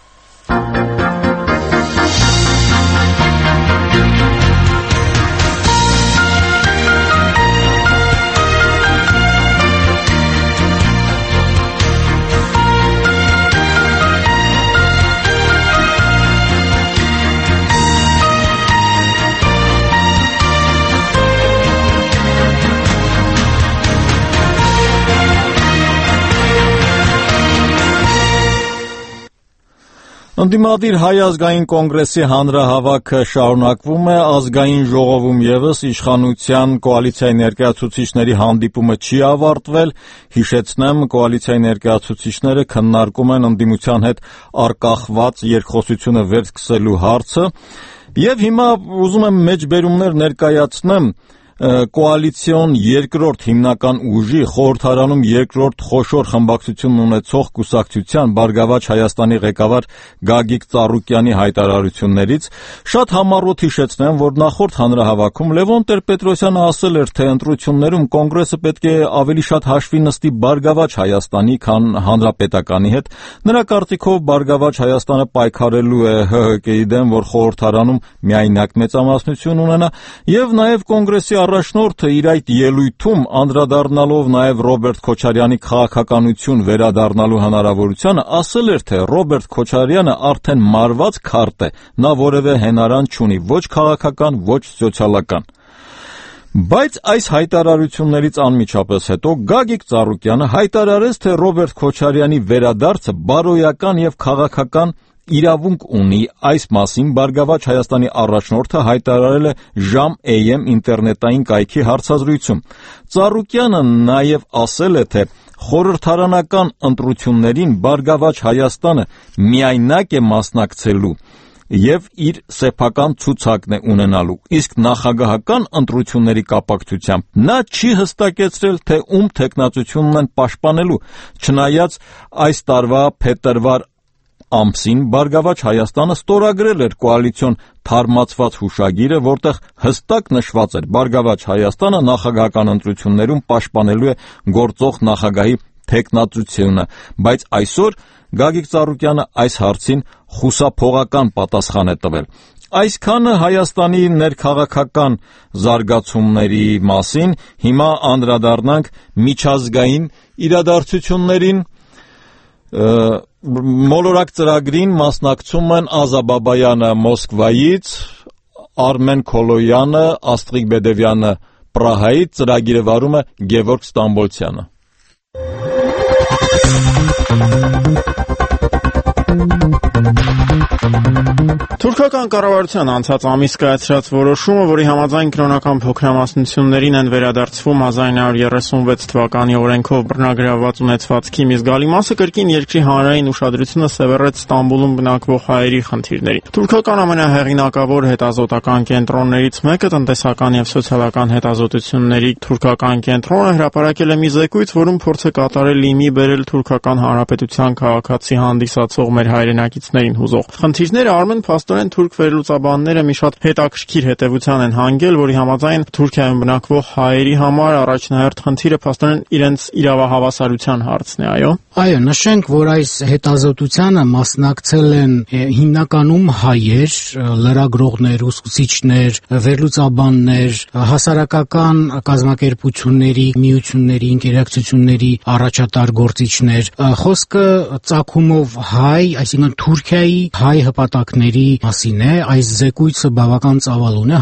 Ընդդիմադիր Հայ ազգային կոնգրեսի հանրահավաքը շարունակվում է, ազգային ժողովում ևս իշխանության կոալիցիայի ներկայացուցիչների հանդիպումը չի ավարտվել, հիշեցնեմ, կոալիցիայի ներկայացուցիչները քննարկում են ընդդիմության հետ արկախված երկխոսությունը վերսկսելու հարցը, եւ հիմա ուզում եմ մեջբերումներ ներկայացնեմ կոալիցիոն երկրորդ հիմնական ուժի խորհրդարանում երկրորդ խոշոր խմբակցություն ունեցող կուսակցության Բարգավաճ Հայաստանի ղեկավար Գագիկ Ծառուկյանի հայտարարություններից շատ համառոտ հիշեցնեմ, որ նախորդ հանրահավաքում Լևոն Տեր-Պետրոսյանը ասել էր, թե ընտրություններում կոնգրեսը պետք է ավելի շատ հաշվի նստի Բարգավաճ Հայաստանի, քան Հանրապետականի հետ։ Նրա կարծիքով Բարգավաճ Հայաստանը պայքարելու է ՀՀԿ-ի դեմ, որ խորհրդարանում միայնակ մեծամասնություն ունենա, եւ նաեւ կոնգրեսի առաջնորդը իր այդ ելույթում անդրադառնալով նաև Ռոբերտ Քոչարյանի քաղաքականություն վերադառնալու հնարավորությանը ասել էր, թե Ռոբերտ Քոչարյանը արդեն մարված քարտ է, նա որևէ հենարան չունի, ոչ քաղաքական, ոչ սոցիալական։ Բայց այս հայտարարություններից անմիջապես հետո Գագիկ Ծառուկյանը հայտարարեց, թե Ռոբերտ Քոչարյանի վերադարձը բարոյական եւ քաղաքական իրավունք ունի, այս մասին Բարգավաճ Հայաստանի առաջնորդը հայտարարել է Ժամ AM ինտերնետային կայքի հարցազրույցում։ Ծառուկյանը նաև ասել է, թե խորհրդարանական ընտրություններին Բարգավաճ Հայաստանը միայնակ է մասնակցելու եւ իր սեփական ցուցակն է ունենալու, իսկ նախագահական ընտրությունների կապակցությամբ նա չի հստակեցրել, թե ում թեկնածությունն են պաշտպանելու, չնայած այս տարվա փետրվար ամսին Բարգավաճ Հայաստանը ստորագրել էր կոալիցիոն թարմացված հուշագիրը, որտեղ հստակ նշված էր Բարգավաճ Հայաստանը նախագահական ընտրություններում պաշտպանելու է գործող նախագահի թեկնածությունը, բայց այսօր Գագիկ Ծառուկյանը այս հարցին խուսափողական պատասխան է տվել։ Այսքանը Հայաստանի ներքաղաքական զարգացումների մասին, հիմա անդրադառնանք միջազգային իրադարձություններին։ Մոլորակ ծրագրին մասնակցում են Ազա Բաբայանը Մոսկվայից, Արմեն Քոլոյանը, Աստղիկ Բեդևյանը Պրահայից, ծրագիրը վարում է Գևորգ Ստամբոլցյանը։ Թուրքական կառավարության անցած ամիս կայացրած որոշումը, որի համաձայն կրոնական փոքրամասնություններին են վերադարձվում 1936 թվականի օրենքով բռնագրավված ունեցվածքի մի զգալի մասը, կրկին երկրի հանրային ուշադրությունը սևեռեց Ստամբուլում բնակվող հայերի խնդիրներին։ Թուրքական ամենահեղինակավոր հետազոտական կենտրոններից մեկը, տնտեսական եւ սոցիալական հետազոտությունների թուրքական կենտրոնը, հրապարակել է մի զեկույց, որում փորձ է կատարել իմի բերել թուրքական հանրապետության քաղաքացի հանդիսացող մեր հայրենակիցներին հուզող խնդիրները։ Արմեն փաստորեն թուրք վերլուծաբանները մի շատ հետաքրքիր հետևության են հանգել, որի համաձայն Թուրքիայում բնակվող հայերի համար առաջնահերթ խնդիրը փաստորեն իրենց իրավահավասարության հարցն է, այո։ Այո, նշենք, որ այս հետազոտությանը մասնակցել են հիմնականում հայեր, լրագրողներ, ուսուցիչներ, վերլուծաբաններ, հասարակական կազմակերպությունների, միությունների, ինտերակցիաների առաջատար գործիչներ։ Խոսքը ծագումով հայ, այսինքն Թուրքիայի հայ հպատակների մասին է։ Այս զեկույցը բավական ծավալ ունի,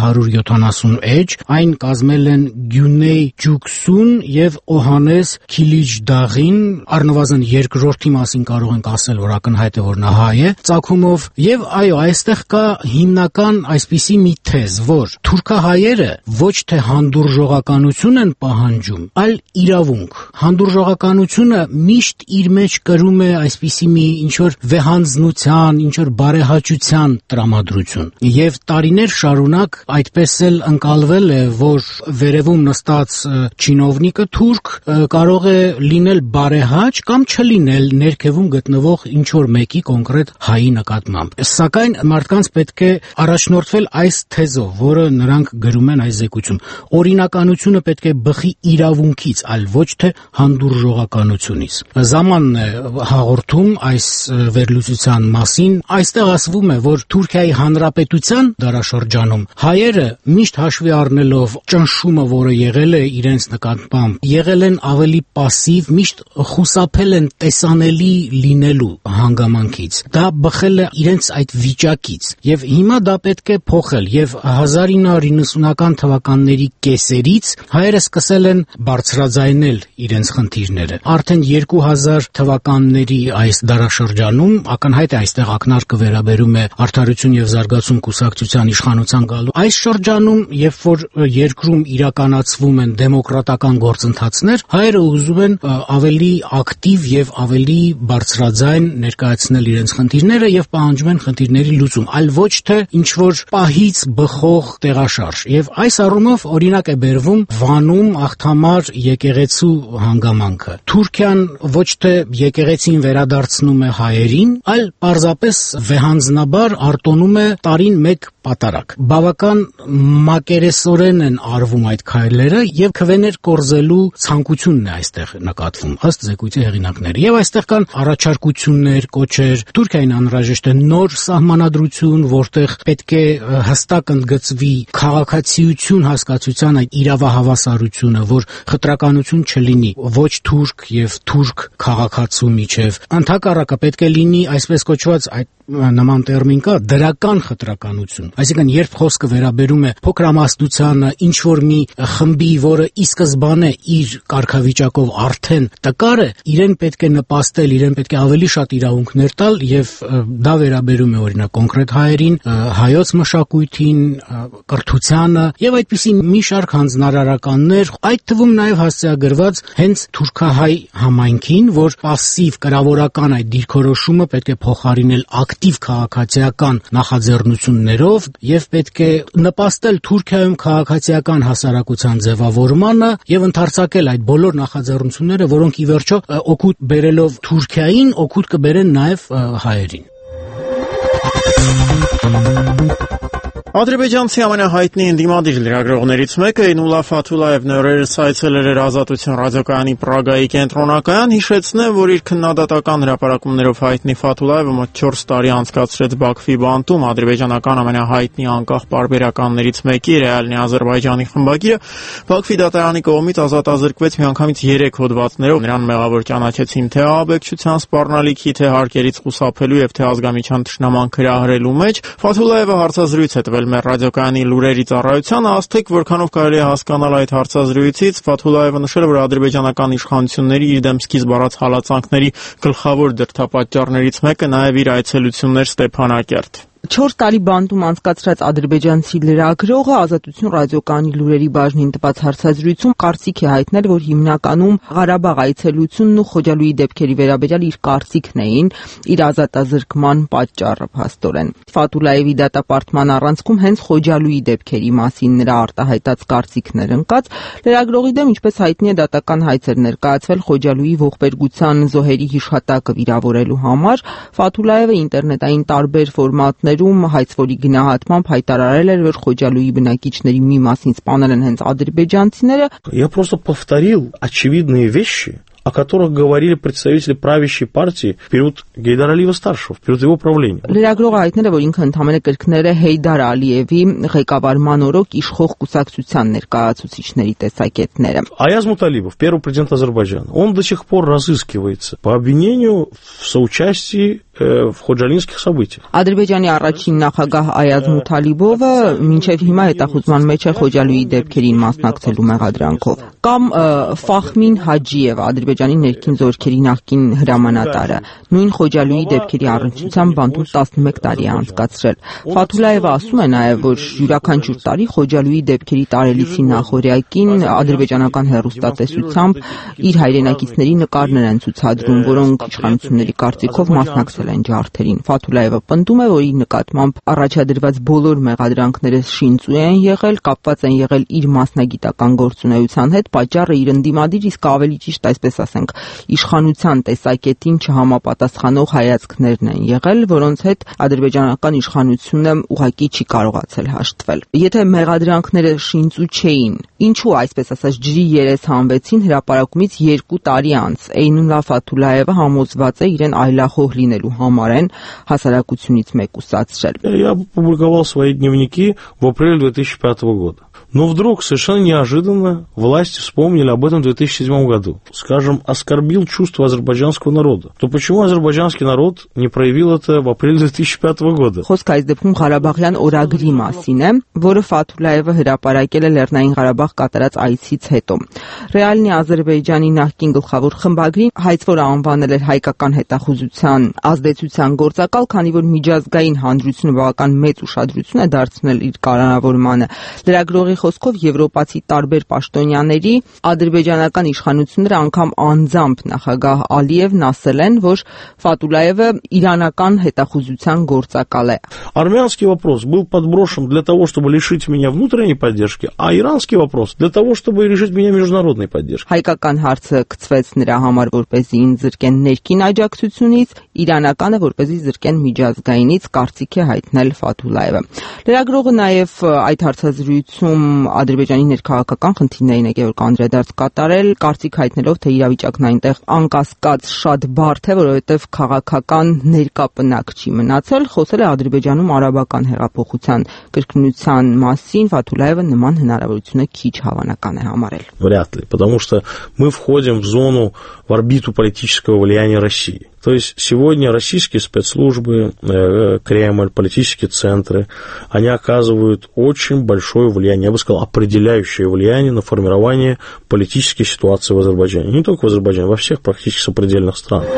170 էջ, այն կազմել են Գյունեյ Ջուքսուն եւ Օհանես Քիլիջդաղին, առնվազն երկրորդի մասին կարող ենք ասել, որ ակնհայտ է, որ նա հայ է ծագումով, եւ այո, այստեղ կա հիմնական այսպիսի մի թեզ, որ թուրքահայերը ոչ թե հանդուրժողականություն են պահանջում, այլ իրավունք։ Հանդուրժողականությունը միշտ իր մեջ կրում է այսպիսի մի ինչ-որ վեհանձնության, ինչ-որ բարեհաճության տրամադրություն։ Եվ տարիներ շարունակ այդպես էլ ընկալվել է, որ վերևում նստած չինովնիկը թուրք կարող է լինել բարեհաճ կամ չլինել ներքևում գտնվող ինչ-որ մեկի կոնկրետ հայի նկատմամբ։ Սակայն մարդկանց պետք է առաջնորդվել այս թեզով, որը նրանք գրում են այս զեկույցում։ Օրինականությունը պետք է բխի իրավունքից, այլ ոչ թե հանդուրժողականությունից։ Զամանն է հաղորդում այս վերլուծության մասին։ Այստեղ այստեղ ասվում է, որ Թուրքիայի Հանրապետության դարաշրջանում հայերը միշտ հաշվի առնելով ճնշումը, որը եղել է իրենց նկատմամբ, եղել են ավելի պասիվ, միշտ խուսափել են տեսանելի լինելու հանգամանքից։ Դա բխել է իրենց այդ վիճակից եւ հիմա դա պետք է փոխել եւ 1990-ական թվականների կեսերից հայերը սկսել են բարձրաձայնել իրենց խնդիրները։ Արդեն 2000 թվականների այս դարաշրջանում ակնհայտ է այստեղ ակնարկը վերաբերում է Արդարություն եւ զարգացում կուսակցության իշխանության գալու։ Այս շրջանում, երբ որ երկրում իրականացվում են դեմոկրատական գործընթացներ, հայերը ուզում են ավելի ակտիվ եւ ավելի բարձրաձայն ներկայացնել իրենց խնդիրները եւ պահանջում են խնդիրների լուծում, այլ ոչ թե ինչ որ պահից բխող տեղաշարժ։ Եւ այս առումով օրինակ է բերվում Վանում Աղթամար եկեղեցու հանգամանքը։ Թուրքիան ոչ թե եկեղեցին վերադարձնում է հայերին, այլ պարզապես վեհանձնաբար արտոնում է տարին մեկ պատարակ։ Բավական մակերեսորեն են արվում այդ քայլերը եւ քվեներ կորզելու ցանկությունն է այստեղ նկատվում ըստ զեկույցի հեղինակների։ Եվ այստեղ կան առաջարկություններ, կոչեր։ Թուրքիային անհրաժեշտ է նոր սահմանադրություն, որտեղ պետք է հստակ ընդգծվի քաղաքացիություն հասկացության այդ իրավահավասարությունը, որ խտրականություն չլինի ոչ թուրք եւ թուրք քաղաքացու միջև։ Ընդհակառակը պետք է լինի այսպես կոչված այդ նման տերմին կա դրական խտրականություն, այսինքն երբ խոսքը վերաբերում է փոքրամասնությանը, ինչ որ մի խմբի, որը ի սկզբանե իր կարգավիճակով արդեն տկար է, իրեն պետք է նպաստել, իրեն պետք է ավելի շատ իրավունքներ տալ եւ դա վերաբերում է օրինակ կոնկրետ հայերին, հայոց մշակույթին, կրթությանը եւ այդպիսի մի շարք հանձնարարականներ, այդ թվում նաեւ հասցեագրված հենց թուրքահայ համայնքին, որ պասիվ կրավորական այդ դիրքորոշումը պետք է փոխարինել ակտիվ քաղաքացիական նախաձեռնություններով եւ պետք է նպաստել Թուրքիայում քաղաքացիական հասարակության ձևավորմանը եւ ընդարձակել այդ բոլոր նախաձեռնությունները, որոնք ի վերջո օգուտ բերելով Թուրքիային, օգուտ կբերեն նաեւ հայերին։ Ադրբեջանցի ամենահայտնի ընդդիմադիր լրագրողներից մեկը Էյնուլլա Ֆաթուլաևն օրերս այցելել էր Ազատություն ռադիոկայանի Պրագայի կենտրոնակայան, հիշեցնեմ, որ իր քննադատական հրապարակումներով հայտնի Ֆաթուլաևը մոտ 4 տարի անցկացրեց Բաքվի բանտում ադրբեջանական ամենահայտնի անկախ պարբերականներից մեկի Ռեալնի Ադրբեջանի խմբագիրը Բաքվի դատարանի կողմից ազատազրկվեց միանգամից 3 հոդվածներով, նրան մեղավոր ճանաչեցին թե ահաբեկչության սպառնալիքի, թե հարկերից խուսափելու եւ թե ազգամիջյան թշնամանք հրահրելու մեջ։ Ֆաթուլաևը հարցազրույց է տվել մեր ռադիոկայանի լուրերի ծառայությանը, ասթեք որքանով կարելի է հասկանալ այդ հարցազրույցից, Ֆաթուլաևը նշել է, որ ադրբեջանական իշխանությունների իր դեմ սկիզբ առած հալածանքների գլխավոր դրդապատճառներից մեկը նաև իր այցելությունն էր Ստեփանակերտ։ 4 տարի բանտում անցկացրած ադրբեջանցի լրագրողը Ազատություն ռադիոկայանի լուրերի բաժնին տված հարցազրույցում կարծիք է հայտնել, որ հիմնականում Ղարաբաղ այցելությունն ու Խոջալույի դեպքերի վերաբերյալ իր կարծիքն էին, իր ազատազրկման պատճառը փաստորեն։ Ֆաթուլաևի դատապարտման առանցքում հենց Խոջալույի դեպքերի մասին նրա արտահայտած կարծիքներ ընկած, լրագրողի դեմ, ինչպես հայտնի է, դատական հայց էր ներկայացվել Խոջալույի ողբերգության զոհերի հիշատակը վիրավորելու համար։ Ֆաթուլաևը ինտերնետային տարբեր ֆորմատներ հայցվորի գնահատմամբ հայտարարել էր, որ Խոջալույի բնակիչների մի մասին սպանել են հենց ադրբեջանցիները։ Я просто повторил очевидные вещи, о которых говорили представители правящей партии в период Гейдара Алиева-старшего, в период его правления. Լրագրողը հայտնել է, որ ինքը ընդհանրապես կրկնել է Հեյդար Ալիևի ղեկավարման օրոք իշխող կուսակցության ներկայացուցիչների տեսակետները։ Аяз Муталибов, первый президент Азербайджана, он до сих пор разыскивается по обвинению в соучастии в խոջալինских событиях. Ադրբեջանի առաջին նախագահ Այազ Մութալիբովը մինչև հիմա հետախուզման մեջ է Խոջալույի դեպքերին մասնակցելու մեղադրանքով։ Կամ Ֆախմին Հաջիև, Ադրբեջանի ներքին զորքերի նախկին հրամանատարը, նույն Խոջալույի դեպքերի առնչությամբ բանտում 11 տարի է անցկացրել։ Ֆաթուլաևը ասում է նաև, որ յուրաքանչյուր տարի Խոջալույի դեպքերի տարելիցի նախօրյակին ադրբեջանական հեռուստատեսությամբ իր հայրենակիցների նկարներ են ցուցադրում, որոնք իշխանությունների կարծիքով մասնակցել են ջարդերին։ Ֆաթուլաևը պնդում է, որ իր նկատմամբ առաջադրված բոլոր մեղադրանքները շինծու են եղել, կապված են եղել իր մասնագիտական գործունեության հետ, պատճառը իր ընդդիմադիր, իսկ ավելի ճիշտ այսպես ասենք, իշխանության տեսակետին չհամապատասխանող հայացքներն են եղել, որոնց հետ ադրբեջանական իշխանությունը ուղղակի չի կարողացել հաշտվել։ Եթե մեղադրանքները շինծու չէին, ինչու այսպես ասած ջրի երես հանվեցին հրապարակումից 2 տարի անց։ Էյնուլլա Ֆաթուլաևը համոզված է իրեն այլախոհ լինելու համար են հասարակությունից մեկուսացրել։ Я опубликовал свои дневники в апреле 2005 года. Но вдруг, совершенно неожиданно, власти вспомнили об этом в 2007 году. Скажем, оскорбил чувства азербайджанского народа. То почему азербайджанский народ не проявил это в апреле 2005 года? Խոսքը այս դեպքում Ղարաբաղյան օրագրի մասին է, որը Ֆաթուլայևը հրապարակել է Լեռնային Ղարաբաղ կատարած այցից հետո։ Ռեալնի Ադրբեջանի նախկին գլխավոր խմբագրին հայց որ անվանել էր հայկական հետախուզության ազդեցության գործակալ, քանի որ միջազգային հանրությունը բավական մեծ ուշադրություն է դարձնել իր կառավարմանը։ Լրագրողի խոսքով եվրոպացի տարբեր պաշտոնյաների ադրբեջանական իշխանությունները անգամ անձամբ նախագահ Ալիևն ասել են, որ Ֆաթուլայևը իրանական հետախուզության գործակալ է։ Армянский вопрос был подброшен для того, чтобы лишить меня внутренней поддержки, а иранский вопрос для того, чтобы лишить меня международной поддержки. Հայկական հարցը գծվեց նրա համար, որպեսզի զրկեն ներքին աջակցությունից, իրանականը որպեսզի զրկեն միջազգայինից, կարծիք է հայտնել Ֆաթուլայևը։ Լրագրողը նաև այդ հարցազրույցում Ադրբեջանի ներքաղաքական խնդիրներին է Գևորգ անդրադարձ կատարել, կարծիք հայտնելով, թե իրավիճակն այնտեղ անկասկած շատ բարդ է, որովհետև քաղաքական ներկա պնակ չի մնացել, խոսել է Ադրբեջանում արաբական հեղափոխության կրկնության մասին, Ֆաթուլայևը նման հնարավորությունը քիչ հավանական է համարել։ Вряд ли, потому что мы входим в зону, в орбиту политического влияния России. То есть сегодня российские спецслужбы, Кремль, политические центры, они оказывают очень большое влияние, я бы сказал, определяющее влияние на формирование политической ситуации в Азербайджане. Не только в Азербайджане, во всех практически сопредельных странах.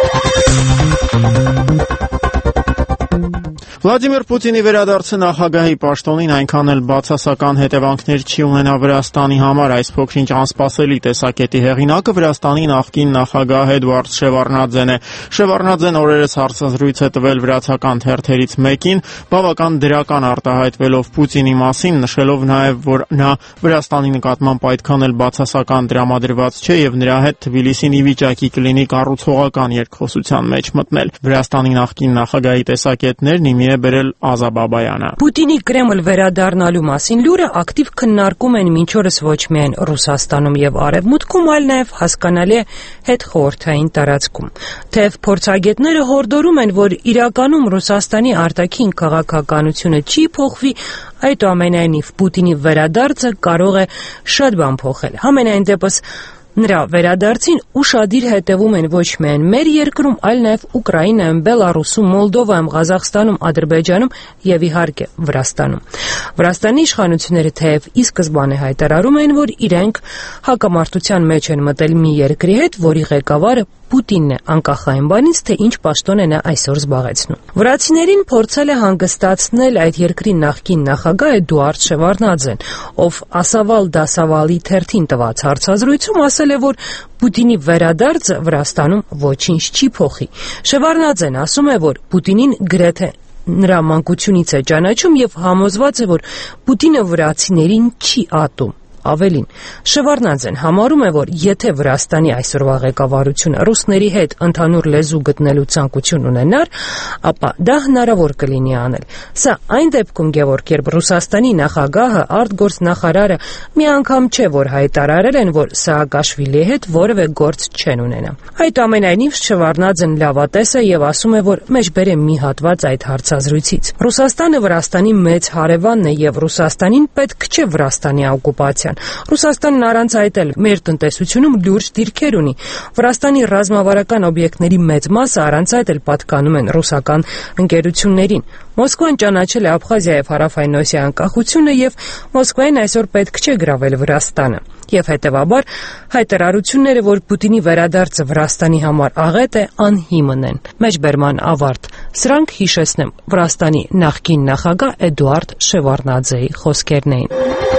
Վլադիմիր Պուտինի վերադարձը նախագահի պաշտոնին այնքան էլ բացասական հետևանքներ չի ունենա Վրաստանի համար։ Այս փոքրինչ անսպասելի տեսակետի հեղինակը Վրաստանի նախկին նախագահ Էդուարդ Շևարնադզեն է։ Շևարնադզեն օրերս հարցազրույց է տվել վրացական թերթերից մեկին, բավական դրական արտահայտվելով Պուտինի մասին, նշելով նաև, որ նա Վրաստանի նկատմամբ այդքան էլ բացասական տրամադրված չէ եւ նրա հետ Թբիլիսին ի վիճակի կլինի կառուցողական երկխոսության մեջ մտնել։ Վրաստանի նախկին նախագահի տեսակետներն իմի բերել Ազաբաբայանը։ Պուտինի Կրեմլ վերադառնալու մասին լուրը ակտիվ քննարկում են մինչ օրս ոչ միայն Ռուսաստանում եւ Արևմուտքում, այլ նաեւ հասկանալի է հետխորհրդային տարածքում։ Թեև փորձագետները հորդորում են, որ իրականում Ռուսաստանի արտաքին քաղաքականությունը չի փոխվի, այդուամենայնիվ Պուտինի վերադարձը կարող է շատ բան փոխել։ Համենայն դեպս նրա վերադարձին ուշադիր հետևում են ոչ միայն մեր երկրում, այլ նաև Ուկրաինայում, Բելարուսում, Մոլդովայում, Ղազախստանում, Ադրբեջանում եւ իհարկե Վրաստանում։ Վրաստանի իշխանությունները թեև ի սկզբանե հայտարարում են, որ իրենք հակամարտության մեջ են մտել մի երկրի հետ, որի ղեկավարը Պուտինն է, անկախ այն բանից, թե ինչ պաշտոն է նա այսօր զբաղեցնում։ Վրացիներին փորձել է հանգստացնել այդ երկրի նախկին նախագահ Էդուարդ Շևարնադզեն, ով ասավալ դասավալի թերթին տված հարցազրույցում ասել է, որ Պուտինի վերադարձը Վրաստանում ոչինչ չի փոխի։ Շևարնադզեն ասում է, որ Պուտինին գրեթե նրա մանկությունից է ճանաչում եւ համոզված է, որ Պուտինը վրացիներին չի ատում։ Ավելին, Շևարնադզեն համարում է, որ եթե Վրաստանի այսօրվա ղեկավարությունը ռուսների հետ ընդհանուր լեզու գտնելու ցանկություն ունենար, ապա դա հնարավոր կլինի անել։ Սա այն դեպքում, Գևորգ, երբ Ռուսաստանի նախագահը, արտգործնախարարը մի անգամ չէ, որ հայտարարել են, որ Սաակաշվիլիի հետ որևէ գործ չեն ունենա։ Այդուամենայնիվ Շևարնադզեն լավատես է եւ ասում է, որ մեջբերեմ մի հատված այդ հարցազրույցից։ Ռուսաստանը Վրաստանի մեծ հարևանն է եւ Ռուսաստանին պետք չէ Վրաստանի օկուպացիան։ Ռուսաստանն առանց այդ էլ մեր տնտեսությունում լուրջ դիրքեր ունի։ Վրաստանի ռազմավարական օբյեկտների մեծ մասը առանց այդ էլ պատկանում են ռուսական ընկերություններին։ Մոսկվան ճանաչել է Աբխազիա եւ Հարավային Օսիա անկախությունը եւ Մոսկվային այսօր պետք չէ գրավել Վրաստանը։ Եվ հետեւաբար հայտարարությունները, որ Պուտինի վերադարձը Վրաստանի համար աղետ է, անհիմն են։ Մեջբերման ավարտ։ Սրանք, հիշեցնեմ, Վրաստանի նախկին նախագահ Էդուարդ Շևարնադզեի խոսքերն էին։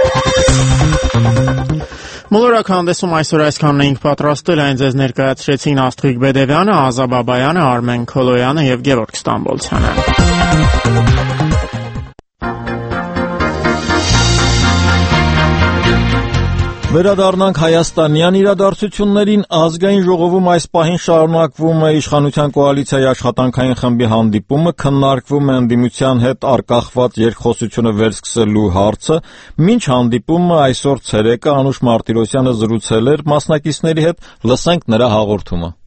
Մոլորակ հանդեսում այսօր այսքանն էինք պատրաստել, այն ձեզ ներկայացրեցին Աստղիկ Բեդևյանը, Ազա Բաբայանը, Արմեն Քոլոյանը եւ Գևորգ Ստամբոլցյանը։ Վերադառնանք հայաստանյան իրադարձություններին, ազգային ժողովում այս պահին շարունակվում է իշխանության կոալիցիայի աշխատանքային խմբի հանդիպումը, քննարկվում է ընդդիմության հետ առկախված երկխոսությունը վերսկսելու հարցը, մինչ հանդիպումը այսօր ցերեկը Անուշ Մարտիրոսյանը զրուցել էր մասնակիցների հետ, լսենք նրա հաղորդումը։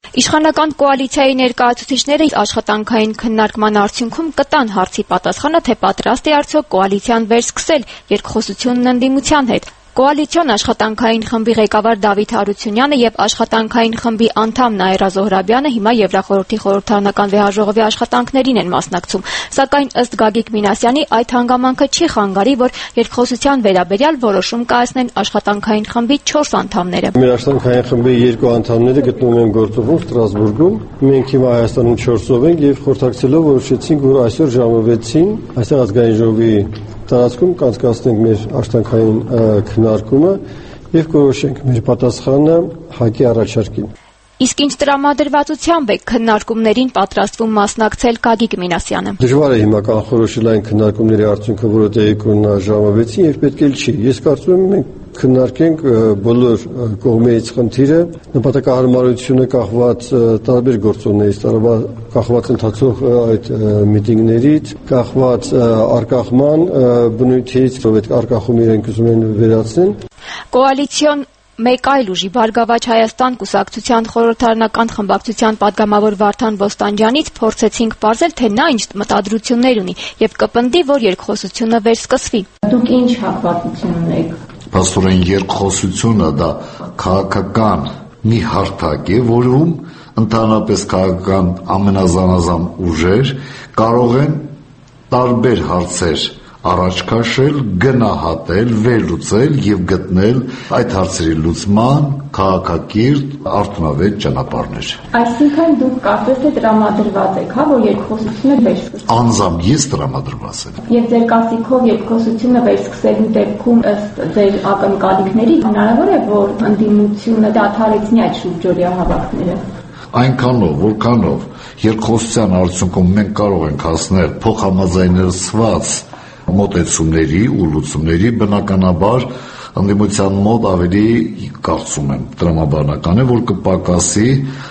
Իշխանական կոալիցիայի ներկայացուցիչները աշխատանքային քննարկման արդյունքում կտան հարցի պատասխանը, թե պատրաստ է արդյոք կոալիցիան վերսկսել երկխոսությունն ընդդիմության հետ։ Կոալիցիոն աշխատանքային խմբի ղեկավար Դավիթ Հարությունյանը եւ աշխատանքային խմբի անդամ Նաիրա Զոհրաբյանը հիմա Եվրախորհրդի խորհրդարանական վեհաժողովի աշխատանքներին են մասնակցում, սակայն ըստ Գագիկ Մինասյանի այդ հանգամանքը չի խանգարի, որ երկխոսության վերաբերյալ որոշում կայացնեն աշխատանքային խմբի 4 անդամները։ Մեր աշխատանքային խմբի 2 անդամները գտնվում են գործողում Ստրասբուրգում։ Մենք հիմա Հայաստանում 4-ով ենք եւ խորհրդակցելով որոշեցինք, որ այսօր ժամը 6-ին այստեղ ազգային ժողովի տարածքում կանցկացնենք մեր աշխատանքային քննարկումը եւ կորոշենք մեր պատասխանը ՀԱԿ-ի առաջարկին։ Իսկ ինչ տրամադրվածությամբ է քննարկումներին պատրաստվում մասնակցել Գագիկ Մինասյանը։ Դժվար է հիմա կանխորոշել այն քննարկումների արդյունքը, որը տեղի կունենա ժամը 6-ին եւ պետք է չի։ Ես կարծում եմ մենք քննարկենք բոլոր կողմերից խնդիրը, նպատակահարմարությունը կախված տարբեր գործոններից, կախված ընթացող այդ միտինգներից, կախված արկախման բնույթից, որ այդ արկախումը իրենք ուզում են վերացնել։ Կոալիցիոն Մեկ այլ ուժի Բարգավաճ Հայաստան կուսակցության խորհրդարանական խմբակցության պատգամավոր Վարդան Բոստանջյանից փորձեցինք պարզել, թե նա ինչ մտադրություններ ունի եւ կպնդի, որ երկխոսությունը վերսկսվի։ Դուք ինչ հակվածություն ունեք։ Պաստորեն երկխոսությունը դա քաղաքական մի հարթակ է, որում ընդհանրապես քաղաքական ամենազանազան ուժեր կարող են տարբեր հարցեր առաջ քաշել, գնահատել, վերլուծել եւ գտնել այդ հարցերի լուծման քաղաքակիրթ արդյունավետ ճանապարհներ։ Այսինքն դուք կարծես թե տրամադրված եք, որ երկխոսությունը վերսկսվի։ Անձամբ ես տրամադրված եմ։ Եվ ձեր կարծիքով երկխոսությունը վերսկսելու դեպքում ըստ ձեր ակնկալիքների հնարավոր է, որ ընդդիմությունը դադարեցնի այդ շուրջօրյա հավաքները։ Այնքանով, որքանով երկխոսության արդյունքում մենք կարող ենք հասնել փոխհամաձայնեցված մոտեցումների ու լուծումների, բնականաբար ընդդիմության մոտ ավելի կարծում եմ տրամաբանական է, որ կպակասի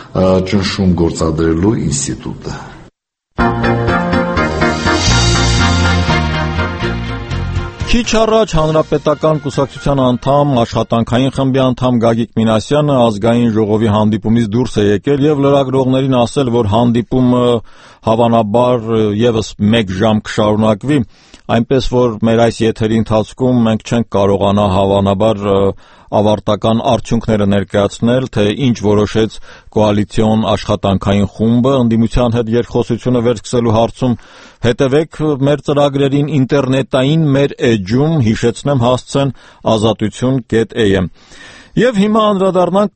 ճնշում գործադրելու ինստիտուտը։ Քիչ առաջ Հանրապետական կուսակցության անդամ, աշխատանքային խմբի անդամ Գագիկ Մինասյանը ազգային ժողովի հանդիպումից դուրս է եկել եւ լրագրողներին ասել, որ հանդիպումը հավանաբար եւս 1 ժամ կշարունակվի, այնպես որ մեր այս եթերի ընթացքում մենք չենք կարողանա հավանաբար ավարտական արդյունքները ներկայացնել, թե ինչ որոշեց կոալիցիոն աշխատանքային խումբը ընդդիմության հետ երկխոսությունը վերսկսելու հարցում։ Հետևեք մեր ծրագրերին ինտերնետային մեր էջում, հիշեցնեմ, հասցեն azatutun.am։ Եվ հիմա անդրադառնանք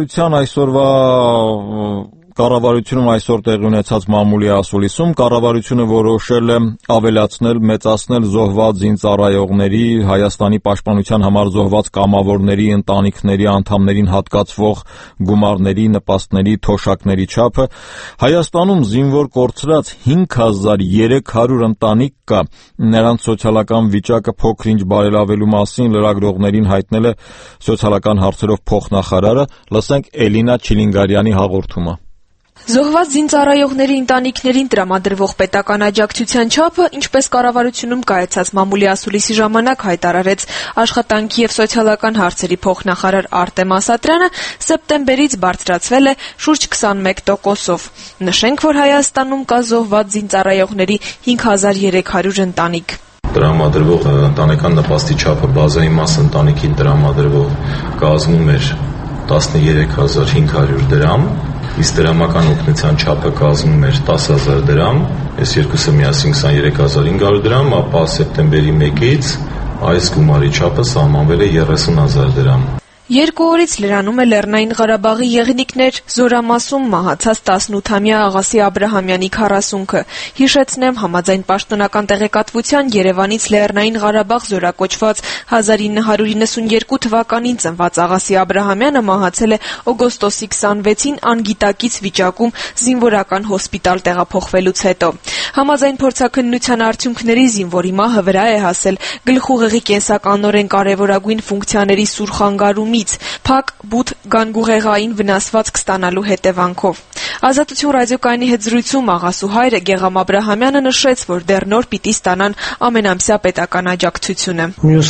կառավարությունում այսօր տեղի ունեցած մամուլի ասուլիսում կառավարությունը որոշել է ավելացնել, մեծացնել զոհված զինծառայողների, Հայաստանի պաշտպանության համար զոհված կամավորների, ընտանիքների անդամներին հատկացվող գումարների, նպաստների, թոշակների չափը։ Հայաստանում զինվոր կորցրած 5300 ընտանիք կա։ Նրանց սոցիալական վիճակը փոքր-ինչ բարելավելու մասին լրագրողներին հայտնել է սոցիալական հարցերով փոխնախարարը։ Լսենք Էլինա Չիլինգարյանի հաղորդումը։ Զոհված զինծառայողների ընտանիքներին տրամադրվող պետական աջակցության չափը, ինչպես կառավարությունում կայացած մամուլի ասուլիսի ժամանակ հայտարարեց աշխատանքի եւ սոցիալական հարցերի փոխնախարար Արտեմ Ասատրյանը, սեպտեմբերից բարձրացվել է շուրջ 21%-ով։ Նշենք, որ Հայաստանում կա զոհված զինծառայողների 5300 ընտանիք։ Տրամադրվող ընտանեկան նպաստի չափը բազայի մաս ընտանիքին տրամադրվող կազմում էր 13500 դրամ, իսկ դրամական օգնության չափը կազմում էր 10000 դրամ, այս երկուսը միասին 23500 դրամ, ապա սեպտեմբերի 1-ից այս գումարի չափը սահմանվել է 30000 դրամ։ Երկու օրից Լեռանում է Լեռնային Ղարաբաղի եղնիկներ Զորամասում մահացած 18-ամյա Աղասի Աբրահամյանի 40-ը։ Հիշեցնեմ, համաձայն պաշտոնական տեղեկատվության Երևանից Լեռնային Ղարաբաղ զորակոչված 1992 թվականին ծնված Աղասի Աբրահամյանը մահացել է օգոստոսի 26-ին անգիտակից վիճակում զինվորական հոսպիտալ տեղափոխվելուց հետո։ Համաձայն փորձաքննության արդյունքների զինվորի մահը վրա է հասել գլխուղեղի կենսականորեն կարևորագույն ֆունկցիաների սուր խանգարումից, փակ բութ գանգուղեղային վնասվածք ստանալու հետևանքով։ Ազատություն ռադիոկայանի հետ զրույցում աղասու հայրը Գեգամ Աբրահամյանը նշեց, որ դեռ նոր պիտի ստանան ամենամսյա պետական աջակցությունը։ Մյուս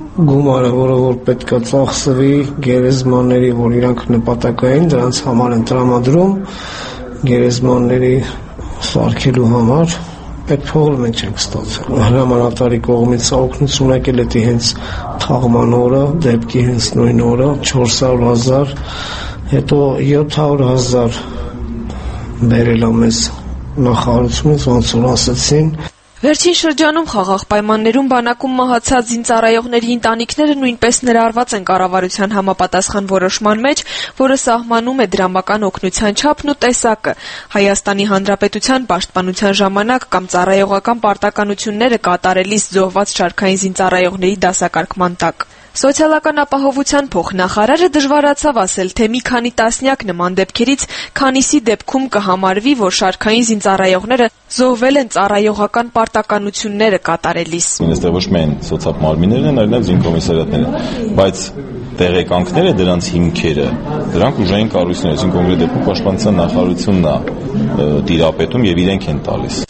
գումարը, որը որ պետք է ծախսվի գերեզմանների, որ իրանք նպատակային, դրանց համար են տրամադրում գերեզմանների սարքելու համար, այդ փողը մենք չենք ստացել։ Հրամանատարի կողմից օգնություն եկել է հենց թաղման օրը, դեպքի հենց նույն օրը 400,000, հետո 700,000 բերել է մեզ նախարարությունից, ոնց որ ասեցին։ Վերջին շրջանում խաղաղ պայմաններում բանակում մահացած զինծառայողների ընտանիքները նույնպես ներառված են կառավարության համապատասխան որոշման մեջ, որը սահմանում է դրամական օգնության չափն ու տեսակը։ Հայաստանի Հանրապետության պաշտպանության ժամանակ կամ ծառայողական պարտականությունները կատարելիս զոհված շարքային զինծառայողների դասակարգման տակ։ Սոցիալական ապահովության փոխնախարարը դժվարացավ ասել, թե մի քանի տասնյակ նման դեպքերից քանիսի դեպքում կհամարվի, որ շարքային զինծառայողները զոհվել են ծառայողական պարտականությունները կատարելիս։ Այստեղ ոչ միայն սոցիալ-մարմիններն են, այլ նաև զինկոմիսարիատները, բայց տեղեկանքները, դրանց հիմքերը, դրանք ուժային կառույցներ, այսինքն կոնկրետ դեպքում պաշտպանության նախարարությունն է տիրապետում եւ իրենք են տալիս։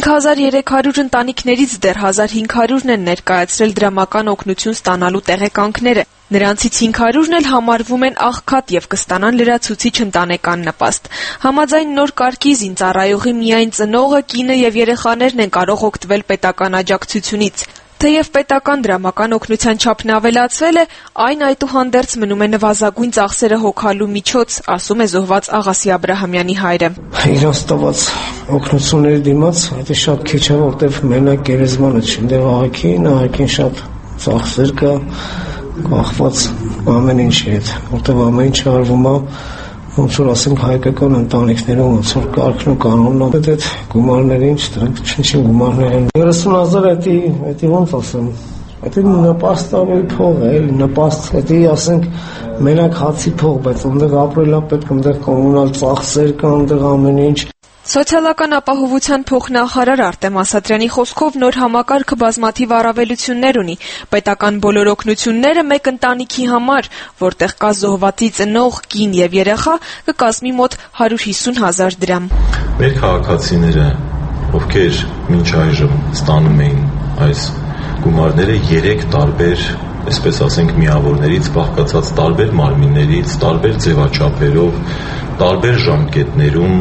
5300 ընտանիքներից դեռ 1500-ն են ներկայացրել դրամական օգնություն ստանալու տեղեկանքները։ Նրանցից 500-ն էլ համարվում են աղքատ եւ կստանան լրացուցիչ ընտանեկան նպաստ։ Համաձայն նոր կարգի զինծառայողի միայն ծնողը, կինը եւ երեխաներն են կարող օգտվել պետական աջակցությունից։ Թեև պետական դրամական օգնության չափն ավելացվել է, այն այդուհանդերձ մնում է նվազագույն ծախսերը հոգալու միջոց, ասում է զոհված Աղասի Աբրահամյանի հայրը։ Իրենց տված օգնությունների դիմաց դա շատ քիչ է, որտեղ մենակ գերեզմանը չի, դեռ աղաքին շատ ծախսեր կա, կախված ամեն ինչի հետ, որտեղ ամեն ինչ արվում է ոնց որ ասենք հայկական ընտանիքներում ոնց որ կարգն ու կանոնն է, այդ գումարները ինչ դրանք ինչ գումարներ են 30,000 էդի ոնց ասեմ, էդի նպաստավոր փող է, նպաստ, էդի ասենք մենակ հացի փող, բայց այնտեղ ապրելա պետք, այնտեղ կոմունալ ծախսեր կան, այնտեղ ամեն ինչ։ Սոցիալական ապահովության փոխնախարար Արտեմ Ասատրյանի խոսքով նոր համակարգը բազմաթիվ առավելություններ ունի։ Պետական բոլոր օգնությունները մեկ ընտանիքի համար, որտեղ կա զոհվածի ծնող, կին եւ երեխա, կկազմի մոտ 150,000 դրամ։ Մեր քաղաքացիները, ովքեր մինչ այժմ ստանում էին այս գումարները 3 տարբեր, այսպես ասենք, միավորներից բաղկացած տարբեր մարմիններից, տարբեր ձևաչափերով, տարբեր ժամկետներում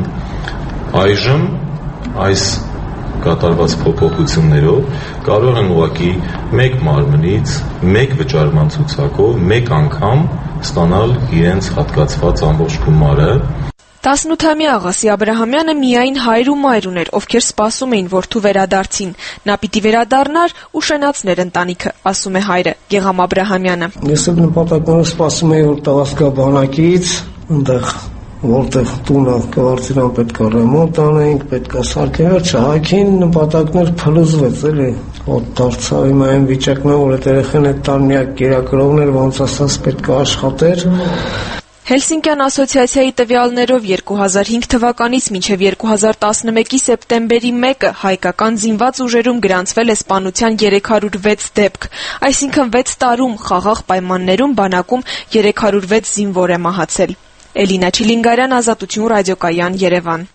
այժմ այս կատարված փոփոխություններով կարող են ուղղակի մեկ մարմնից, մեկ վճարման ցուցակով, մեկ անգամ ստանալ իրենց հատկացված ամբողջ գումարը։ 18-ամյա Աղասի Աբրահամյանը միայն հայր ու մայր ուներ, ովքեր սպասում էին որդու վերադարձին։ Նա պիտի վերադառնար ու շենացներ ընտանիքը, ասում է հայրը Գեգամ Աբրահամյանը։ Ես էլ նպատակներով սպասում էի, որ տղաս գա բանակից, այնտեղ որտեղ տունը կվարձիրան պետք է ռեմոնտ անենք, պետք է սարքենք, վերջը հայքին նպատակներ փլուզվեց, էլի, հոտ դարձավ հիմա այն վիճակն է, որ այդ երեխան այդ տարնյակ կերակրողներ, ոնց ասած պետք է աշխատեր։ Հելսինկյան ասոցիացիայի տվյալներով 2005 թվականից մինչև 2011-ի սեպտեմբերի 1-ը հայկական զինված ուժերում գրանցվել է սպանության 306 դեպք, այսինքն 6 տարում խաղաղ պայմաններում բանակում 306 զինվոր է մահացել։ Էլինա Չիլինգարյան, Ազատություն ռադիոկայան, Երևան։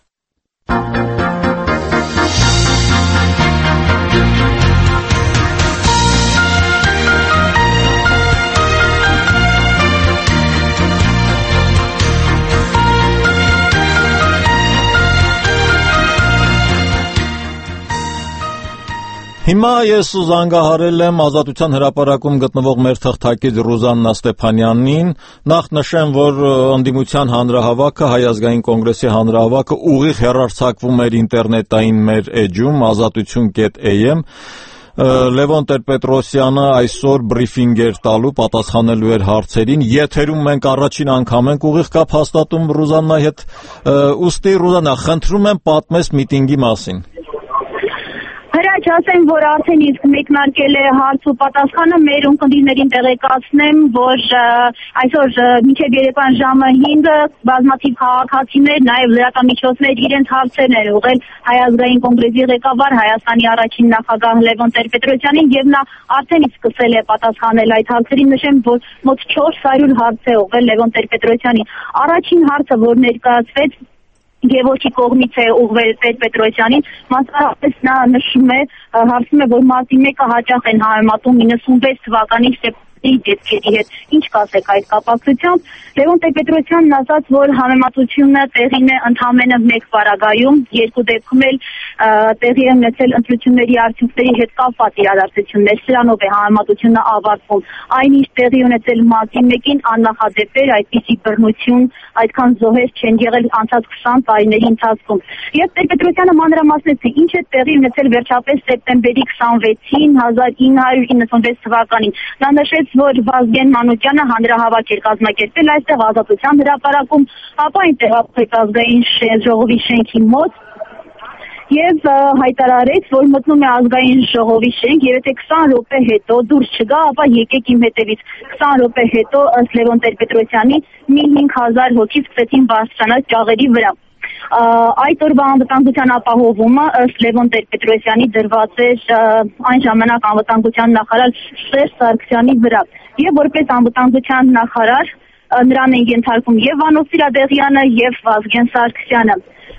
Հիմա ես զանգահարել եմ Ազատության հրապարակում գտնվող մեր թղթակից Ռուզաննա Ստեփանյանին, նախ նշեմ, որ ընդդիմության հանրահավաքը, Հայ ազգային կոնգրեսի հանրահավաքը ուղիղ հեռարձակվում էր ինտերնետային մեր էջում azatutun.am, Լևոն Տեր-Պետրոսյանը այսօր բրիֆինգ էր տալու, պատասխանելու էր հարցերին, եթերում մենք առաջին անգամ ենք ուղիղ կապ հաստատում Ռուզաննայի հետ, ուստի Ռուզաննա, խնդրում եմ պատմես միտինգի մասին։ Հրաչ ասեմ, որ արդեն իսկ մեկնարկել է հարց ու պատասխանը, մեր ունկնդիրներին տեղեկացնեմ, որ այսօր մինչև երեկոյան ժամը 5-ը բազմաթիվ քաղաքացիներ, նաև լրատվամիջոցներ իրենց հարցերն են ուղղել Հայ ազգային կոնգրեսի ղեկավար Հայաստանի առաջին նախագահ Լևոն Տեր-Պետրոսյանին եւ նա արդեն իսկ սկսել է պատասխանել այդ հարցերին, նշեմ, որ մոտ 400 հարց է ուղղել Լևոն Տեր-Պետրոսյանին։ Առաջին հարցը, որ ներկայացվեց Գևորգի կողմից է ուղղվել Տեր-Պետրոսյանին, մասնավորապես նա նշում է, հարցնում է, որ մարտի 1-ը հաճախ են համեմատում 96 թվականի դեպքերի հետ, ինչ կասեք այդ կապակցությամբ։ Լևոն Տեր-Պետրոսյանն ասաց, որ համեմատությունը տեղին է ընդամենը մեկ պարագայում, երկու դեպքում էլ տեղի է ունեցել ընտրությունների արդյունքների հետ կապված իրադարձություններ, սրանով է համեմատությունը ավարտվում։ Այնինչ տեղի ունեցել մարտի 1-ին աննախադեպ էր, այդպիսի բռնություն, այդքան զոհեր չեն եղել անցած 20 տարիների ընթացքում։ Եվ Տեր-Պետրոսյանը մանրամասնեց, թե ինչ է տեղի ունեցել վերջապես սեպտեմբերի 26-ին 1996 թվականին։ Նա նշեց, որ Վազգեն Մանուկյանը հանրահավաք էր կազմակերպել այստեղ Ազատության հրապարակում, ապա այնտեղ ազգային ժողովի շենքի մոտ եւ հայտարարեց, որ մտնում է ազգային ժողովի շենք եւ եթե 20 րոպե հետո դուրս չգա, ապա եկեք իմ հետևից։ 20 րոպե հետո ըստ Լևոն Տեր-Պետրոսյանի մի 5000 հոգի սկսեցին բարձրանալ ճաղերի վրա։ Այդ օրվա անվտանգության ապահովումը ըստ Լևոն Տեր-Պետրոսյանի դրված էր այն ժամանակ անվտանգության նախարար Սերժ Սարգսյանի վրա եւ որպես անվտանգության նախարար նրան են ենթարկում եւ Վանո Սիրադեղյանը եւ Վազգեն Սարգսյանը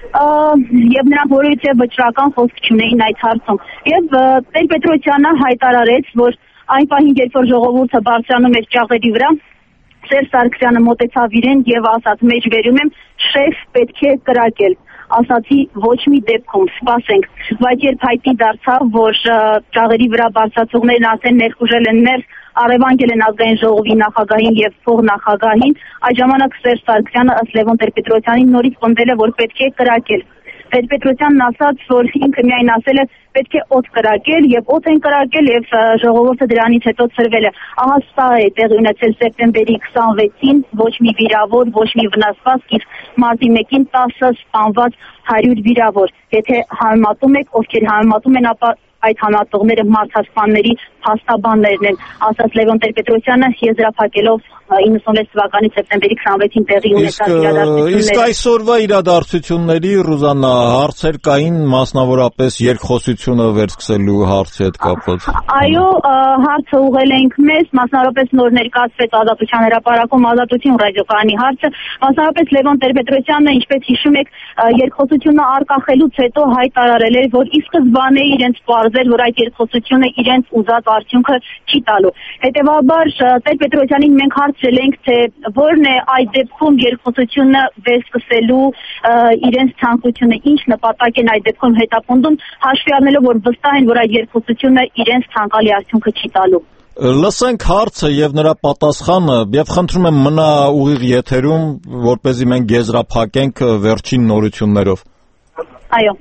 եւ նրանք որովհետեւ վճռական խոսք չունեին այդ հարցում եւ Տեր-Պետրոսյանը հայտարարեց, որ այն պահին, երբ որ ժողովուրդը բարձրանում էր ճաղերի վրա, Սերժ Սարգսյանը մոտեցավ իրեն եւ ասաց. «Մեջբերում եմ, շեֆ, պետք է կրակել»։ Ասացի ոչ մի դեպքում, սպասենք, բայց երբ հայտնի դարձավ, որ ճաղերի վրա բարձրացողներն արդեն ներխուժել են ներս, առևանգել են ազգային ժողովի նախագահին եւ փոխնախագահին, այդ ժամանակ Սերժ Սարգսյանը ըստ Լևոն Տեր-Պետրոսյանի նորից պնդել է, որ պետք է կրակել։ Տեր-Պետրոսյանն ասաց, որ ինքը միայն ասել է պետք է օդ կրակել եւ օդ են կրակել եւ ժողովուրդը դրանից հետո ցրվել է։ Ահա սա է տեղի ունեցել սեպտեմբերի 26-ին, ոչ մի վիրավոր, ոչ մի վնասված, իսկ մարտի 1-ին 10 սպանված 100 վիրավոր։ Եթե համեմատում եք, ովքեր համեմատում են, ապա այդ համատողները մարդասպանների փաստաբաններն են, ասաց Լևոն Տեր-Պետրոսյանը, եզրափակելով 96 թվականի սեպտեմբերի 26-ին տեղի ունեցած իրադարձությունները։ Իսկ այսօրվա իրադարձությունների Ռուզաննա հարցեր կային, մասնավորապես երկխոսությունը վերսկսելու հարցի հետ կապված։ Այո, հարցը ուղղել ենք մեզ, մասնավորապես նոր ներկայացվեց Ազատության հրապարակում Ազատություն ռադիոկայանի հարցը, մասնավորապես Լևոն Տեր-Պետրոսյանը, ինչպես հիշում եք, երկխոսությունը արկախելուց հետո հայտարարել էր, որ ի սկզբանե իրենց պարզել, որ այդ երկխոսությունը իրենց ուզած արդյունքը չի տալու։ Հետևաբար Տեր-Պետրոսյանին մենք հարցրել ենք, թե որն է այդ դեպքում երկխոսությունը վերսկսելու իրենց ցանկությունը, ինչ նպատակ են այդ դեպքում հետապնդում, հաշվի առնելով, որ վստահ են, որ այդ երկխոսությունը իրենց ցանկալի արդյունքը չի տալու։ Լսենք հարցը եւ նրա պատասխանը եւ խնդրում եմ մնա ուղիղ եթերում, որպեսզի մենք եզրափակենք վերջին նորություններով։ Այո։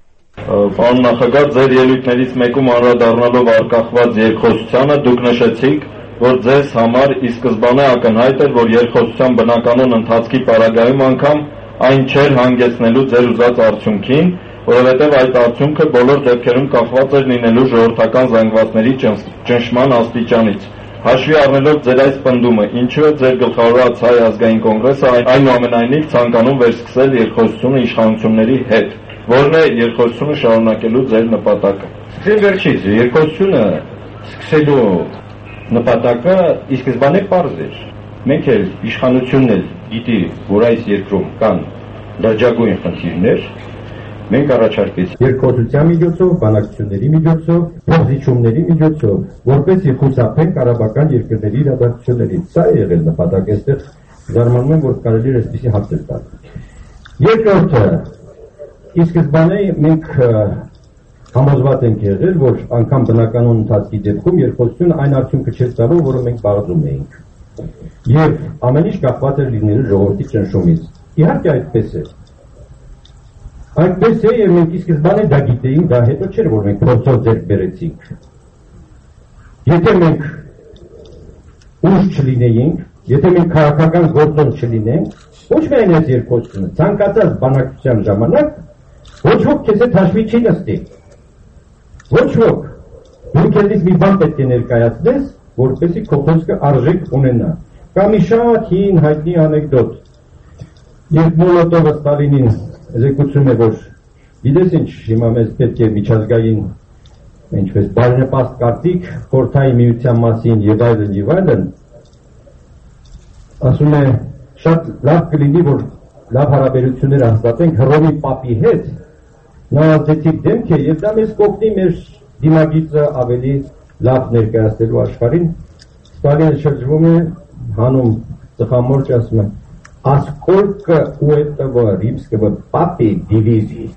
Պարոն նախագահ, ձեր ելույթներից մեկում անդրադառնալով արկախված երկխոսությանը դուք նշեցիք, որ ձեզ համար ի սկզբանե ակնհայտ էր, որ երկխոսության բնականon ընթացքի պարագայում անգամ այն չէր հանգեցնելու ձեր ուզած արդյունքին, որովհետև այդ արդյունքը բոլոր դեպքերում կախված էր լինելու ժողովրդական զանգվածների ճնշման աստիճանից։ Հաշվի առնելով ձեր այս պնդումը, ինչու է ձեր գլխավորած Հայ ազգային կոնգրեսը այնուամենայնիվ ցանկանում վերսկսել երկխոսությունը իշխանությունների հետ։ Որն է երկխոսությունը շարունակելու ձեր նպատակը։ Ձեր վերջից երկխոսությունը սկսելու նպատակը ի սկզբանե պարզ էր։ Մենք էլ իշխանությունն էլ գիտի, որ այս երկրում կան լրջագույն խնդիրներ, մենք առաջարկեցինք երկխոսության միջոցով, բանակցությունների միջոցով, փոխզիջումների միջոցով, որպեսզի խուսափենք արաբական երկրների իրադարձություններից։ Սա է եղել նպատակը, այստեղ զարմանում եմ, որ կարելի է այսպիսի հարցեր տալ։ Երկրորդը, ի սկզբանե մենք համոզված ենք եղել, որ անգամ բնականon ընթացքի դեպքում երկխոսությունը այն արդյունքը չէր տալու, որը մենք պարզում էինք։ Եվ ամեն ինչ կախված էր լինելու ժողովրդի ճնշումից։ Իհարկե այդպես է։ Այդպես է եւ մենք ի սկզբանե դա գիտեինք, դա հետո չէր, որ մենք փորձով ձեռք բերեցինք։ Եթե մենք ուժ չլինեինք, եթե մենք քաղաքական գործոն չլինենք, ոչ միայն այս երկխոսությունը, ցանկացած բանակցության ժամանակ ոչ ոք քեզ հետ հաշվի չի նստի։ Ոչ ոք։ Դու քեզից մի բան պետք է ներկայացնես, որպեսզի քո խոսքը արժեք ունենա։ Կա մի շատ հին հայտնի անեկդոտ։ Երբ Մոլոտովը Ստալինին զեկուցում է, որ գիտես ինչ, հիմա մեզ պետք է միջազգային ինչպես բարենպաստ կարծիք խորհրդային միության մասին եւ այլն, ասում է շատ լավ կլինի, որ լավ հարաբերություններ հաստատենք հռոմի պապի հետ, նա ազդեցիկ դեմք է եւ դա մեզ կօգնի մեր դիմագիծը ավելի լավ ներկայացնելու աշխարհին։ Ստալինը շրջվում է հանում ծխամորճ ասում է «А сколько у этого римского папы дивизий?»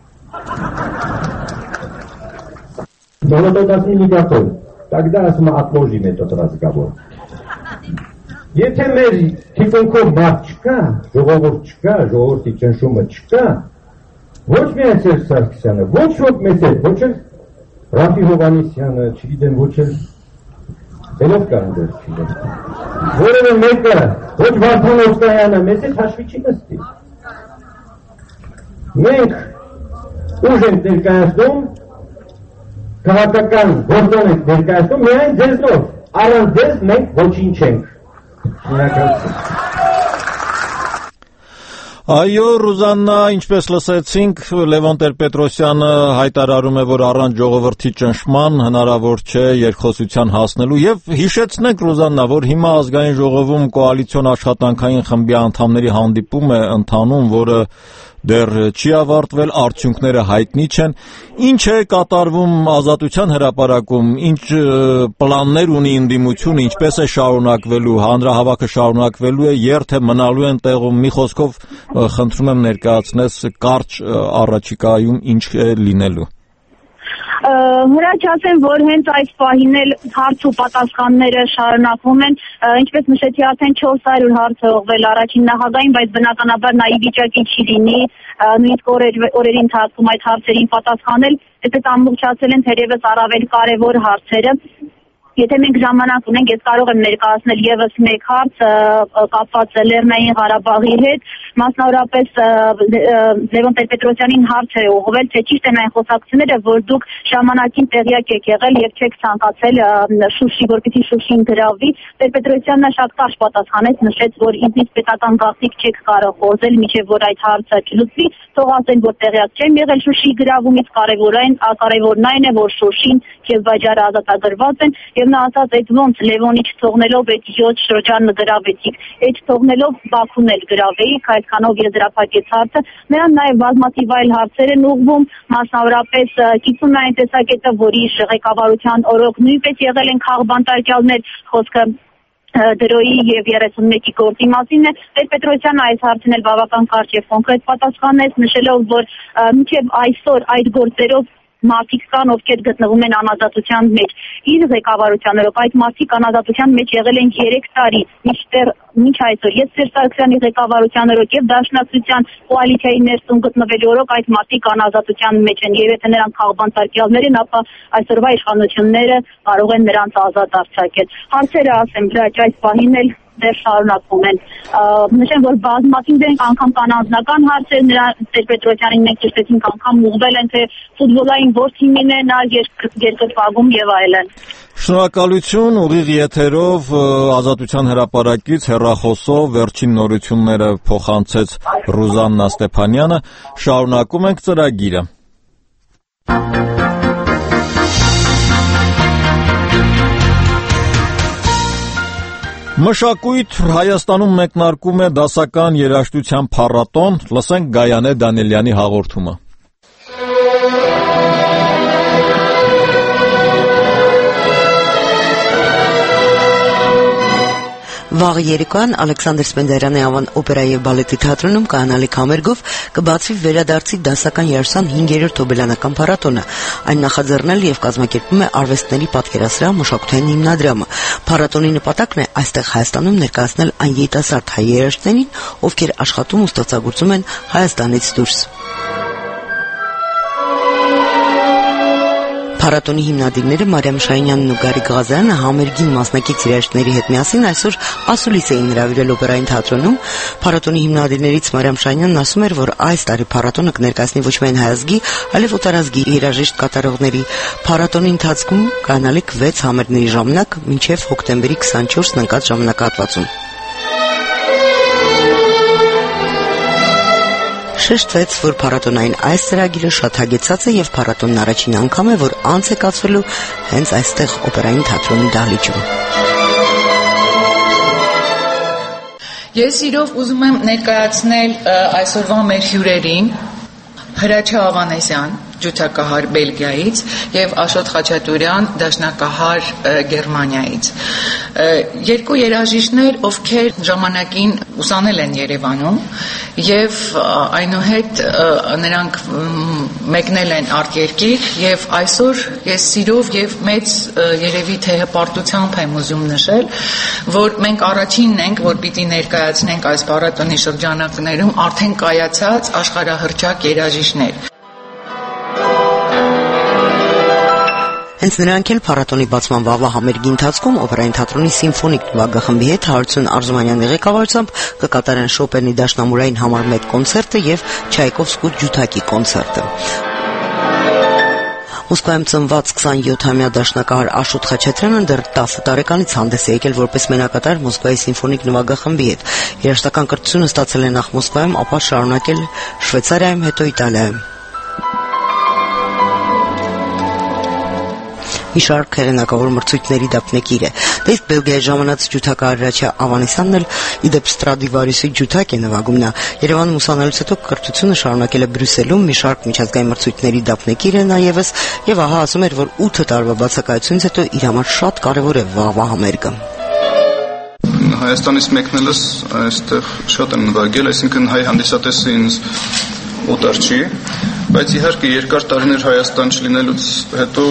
Молодой нас не готов. Тогда отложим этот разговор. Եթե մեր թիկունքով մարդ չկա, ժողովուրդ չկա, ժողովրդի ճնշումը չկա, ոչ միայն Սերժ Սարգսյանը, ոչ ոք մեզ հետ, ոչ էլ Ռաֆի Հովհաննիսյանը, չգիտեմ, ոչ էլ Բելով կարանդեր չգիտեմ, որևէ մեկը, ոչ Վարդան Օսկայանը, մեզ հետ հաշվի չի նստի։ Մենք ուժ ենք ներկայացնում, քաղաքական գործոն ենք ներկայացնում, միայն ձեզնով, առանց ձեզ մենք ոչինչ ենք։ Այո, Ռուզաննա, ինչպես լսեցինք, Լևոն Տեր-Պետրոսյանը հայտարարում է, որ առանց ժողովրդի ճնշման հնարավոր չէ երկխոսության հասնելու եւ հիշեցնենք, Ռուզաննա, որ հիմա ազգային ժողովում կոալիցիոն աշխատանքային խմբի անդամների հանդիպում է ընթանում, որը դեռ չի ավարտվել, արդյունքները հայտնի չեն։ Ինչ է կատարվում Ազատության հրապարակում, ինչ պլաններ ունի ընդդիմությունը, ինչպես է շարունակվելու, հանրահավաքը շարունակվելու է, երթե մնալու են տեղում, մի խոսքով խնդրում եմ ներկայացնես կարճ առաջիկայում ինչ է լինելու։ Հրաչ ասեմ, որ հենց այս պահին էլ հարց ու պատասխանները շարունակվում են, ինչպես նշեցի, արդեն 400 հարց է ուղղվել առաջին նախագահին, բայց բնականաբար նա ի վիճակի չի լինի նույնիսկ օրերի ընթացքում այդ հարցերին պատասխանել, այսպես ամբողջացել են թերևս առավել կարևոր հարցերը։ Եթե մենք ժամանակ ունենք, ես կարող եմ ներկայացնել եւս մեկ հարց կապված Լեռնային Ղարաբաղի հետ, մասնավորապես Լևոն Տեր-Պետրոսյանին հարց է ուղղվել, թե ճիշտ են այն խոսակցությունները, որ դուք ժամանակին տեղյակ եք եղել եւ չեք ցանկացել Շուշի, որպեսզի Շուշին գրավի։ Տեր-Պետրոսյանն շատ կարճ պատասխանեց, նշեց, որ ինձնից պետական գաղտնիք չեք կարող խոսել, մինչեւ որ այդ հարցը չլուծվի, թող ասեն, որ տեղյակ չեմ եղել Շուշի գրավումից, կարևորն այն է, որ Շուշին եւ Բաջարը ազատագրված են, եւ նա ասաց, այդ ոնց Լևոնի չթողնելով այդ 7 շրջան գրավեցիք, այդ թողնելով Բաքուն էլ գրավեիք, այդքանով եզրափակեց հարցը։ Նրան նաեւ բազմաթիվ այլ հարցեր են ուղղվում, մասնավորապես կիսում է այն տեսակետը, որի ղեկավարության օրոք նույնպես եղել են քաղբանտարկյալներ, խոսքը Դրոյի եւ 31-ի գործի մասին է։ Տեր-Պետրոսյանը այս հարցին էլ բավական կարճ եւ կոնկրետ պատասխանեց, նշելով, որ մինչեւ այսօր այդ գործերով մարդիկ կան, ովքեր գտնվում են անազատության մեջ։ Իր ղեկավարության օրոք այդ մարդիկ անազատության մեջ եղել են 3 տարի, մինչ այսօր։ Ես Սերժ Սարգսյանի ղեկավարության օրոք եւ Դաշնակցության կոալիցիայի ներսում գտնվելու օրոք այդ մարդիկ անազատության մեջ են։ Եվ եթե նրանք քաղբանտարկյալներ են, ապա այսօրվա իշխանությունները կարող են նրանց ազատ արձակել։ Հարցերը ասեմ, այս պահին էլ դեռ շարունակվում են։ Նշեմ, որ բազմաթիվ անգամ կան անձնական հարցեր, Տեր-Պետրոսյանին մենք ճշտեցինք անգամ ուղղվել են, թե ֆուտբոլային որ թիմին է նա երկրպագում եւ այլն։ Շնորհակալություն, ուղիղ եթերով Ազատության հրապարակից հեռախոսով վերջին նորությունները փոխանցեց Ռուզաննա Ստեփանյանը, շարունակում ենք ծրագիրը։ Մշակույթ Հայաստանում մեկնարկում է դասական երաժշտության փառատոն, լսենք Գայանե Դանիելյանի հաղորդումը։ Վաղ երեկոյան Ալեքսանդր Սպենդիարյանի անվան օպերայի եւ բալետի թատրոնում կանալիք համերգով կբացվի վերադարձի դասական երաժշտության 5-րդ հոբելյանական փառատոնը։ Այն նախաձեռնել եւ կազմակերպում է Արվեստների պատկերասրահ մշակութային հիմնադրամը։ Փառատոնի նպատակն է այստեղ Հայաստանում ներկայացնել այն երիտասարդ հայ երաժշտներին, ովքեր աշխատում ու ստեղծագործում են Հայաստանից դուրս։ Փառատոնի հիմնադիրները Մարիամ Շահինյանն ու Գարիկ Ղազարյանը համերգին մասնակից երաժշտների հետ միասին այսօր ասուլիս էին հրավիրել օպերային թատրոնում։ Փառատոնի հիմնադիրներից Մարիամ Շահինյանն ասում էր, որ այս տարի փառատոնը կներկայացնի ոչ միայն հայազգի, այլև օտարազգի երաժիշտ կատարողների։ Փառատոնի ընթացքում կանալիք 6 համերգների ժամանակ մինչև հոկտեմբերի 24-ն ընկած ժամանակահատվածում։ Շեշտվեց, որ փառատոնային այս ծրագիրը շատ հագեցած է եւ փառատոնն առաջին անգամ է, որ անց է կացվելու հենց այստեղ օպերային թատրոնի դահլիճում։ Ես իրով ուզում եմ ներկայացնել այսօրվա մեր հյուրերին Հրաչյա Ավանեսյան, ջութակահար Բելգիայից եւ Աշոտ Խաչատուրյան, դաշնակահար Գերմանիայից։ Երկու երաժիշտներ, ովքեր ժամանակին ուսանել են Երևանում եւ այնուհետ նրանք մեկնել են արտերկիր եւ այսօր ես սիրով եւ մեծ երևի թե հպարտությամբ եմ ուզում նշել, որ մենք առաջինն ենք, որ պիտի ներկայացնենք այս փառատոնի շրջանակներում արդեն կայացած աշխարհահռչակ երաժիշտներ։ Հենց նրանք էլ փառատոնի բացման վաղվա համերգի ընթացքում օպերային թատրոնի սիմֆոնիկ նվագախմբի հետ Հարություն Արզումանյանի ղեկավարությամբ կկատարեն Շոպենի դաշնամուրային համար 1 կոնցերտը եւ Չայկովսկու ջութակի կոնցերտը։ Մոսկվայում ծնված 27-ամյա դաշնակահար Աշոտ Խաչատրյանը դեռ 10 տարեկանից հանդես է եկել որպես մենակատար Մոսկվայի սիմֆոնիկ նվագախմբի հետ։ Երաժշտական կրթությունը ստացել է նախ Մոսկվայում, ապա շարունակել Շվեյցարիայում, հետո Իտալիայում։ Մի շարք հեղինակավոր մրցույթների դափնեկիր է։ Դա իսկ Բելգիայի ժամանած ջութակահար Հրաչյա Ավանեսյանն էլ իդեպ Ստրադիվարիսի ջութակ է նվագում նա։ Երևանում ուսանելուց հետո կրթությունը շարունակել է Բրյուսելում, մի շարք միջազգային մրցույթների դափնեկիր է նա եւս, եւ ահա ասում էր, որ 8 տարվա բացակայությունից հետո իր համար շատ կարեւոր է վաղվա համերգը։ Հայաստանից մեկնելս այստեղ շատ եմ նվագել, այսինքն հայ հանդիսատեսը ինձ օտար չի, բայց իհարկե երկար տարիներ Հայաստան չլինելուց հետո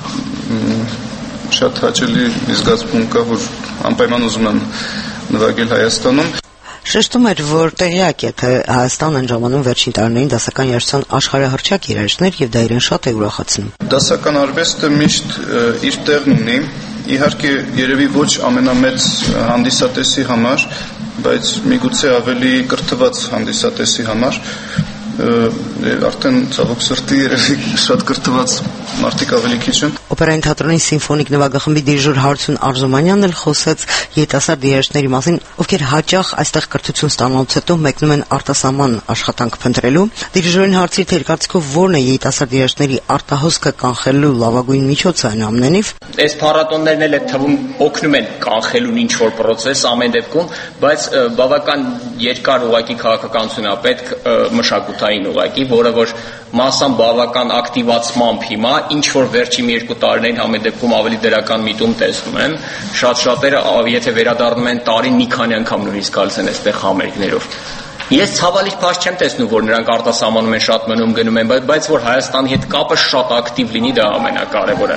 շատ հաճելի զգացում կա, որ անպայման ուզում եմ նվագել Հայաստանում։ Շեշտում էր, որ տեղյակ է, թե Հայաստան այն ժամանում վերջին տարիներին դասական երաժշտության աշխարհահռչակ երաժիշտներ եւ դա իրեն շատ է ուրախացնում։ Դասական արվեստը միշտ իր տեղն ունի, իհարկե երևի ոչ ամենամեծ հանդիսատեսի համար, բայց միգուցե ավելի կրթված հանդիսատեսի համար արդեն ցավոք սրտի երևի շատ կրթված մարդիկ ավելի քիչ են։ Օպերային թատրոնի սիմֆոնիկ նվագախմբի դիրիժոր Հարություն Արզումանյանն էլ խոսեց երիտասարդ երաժիշտների մասին, ովքեր հաճախ այստեղ կրթություն ստանալուց հետո մեկնում են արտասահման աշխատանք փնտրելու։ Դիրիժորին հարցրի, թե կարծիքով որն է երիտասարդ երաժիշտների արտահոսքը կանխելու լավագույն միջոցը այնուամենայնիվ։ Այս փառատոններն էլ է թվում օգնում են կանխելուն ինչ որ process ամեն դեպքում, բայց բավական երկար ուղղակի քաղաքականություն է պետք մշակութային ուղղակի, որը որ մասամբ բավական ակտիվացմամբ հիմա ինչ որ վերջին 2 տարիներին ամեն դեպքում ավելի դրական միտում տեսնում եմ, շատ-շատերը եթե վերադառնում են տարին մի քանի անգամ նույնիսկ գալիս են այստեղ համերգներով։ Ես ցավալից փաշ չեմ տեսնում, որ նրանք արտասահմանում են շատ մնում գնում են, բայց որ Հայաստանի հետ կապը շատ ակտիվ լինի, դա ամենակարևորը։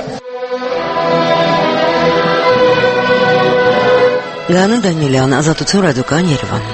Գաნა Դանիելյան, Ազատություն ռադիոկայան Երևան։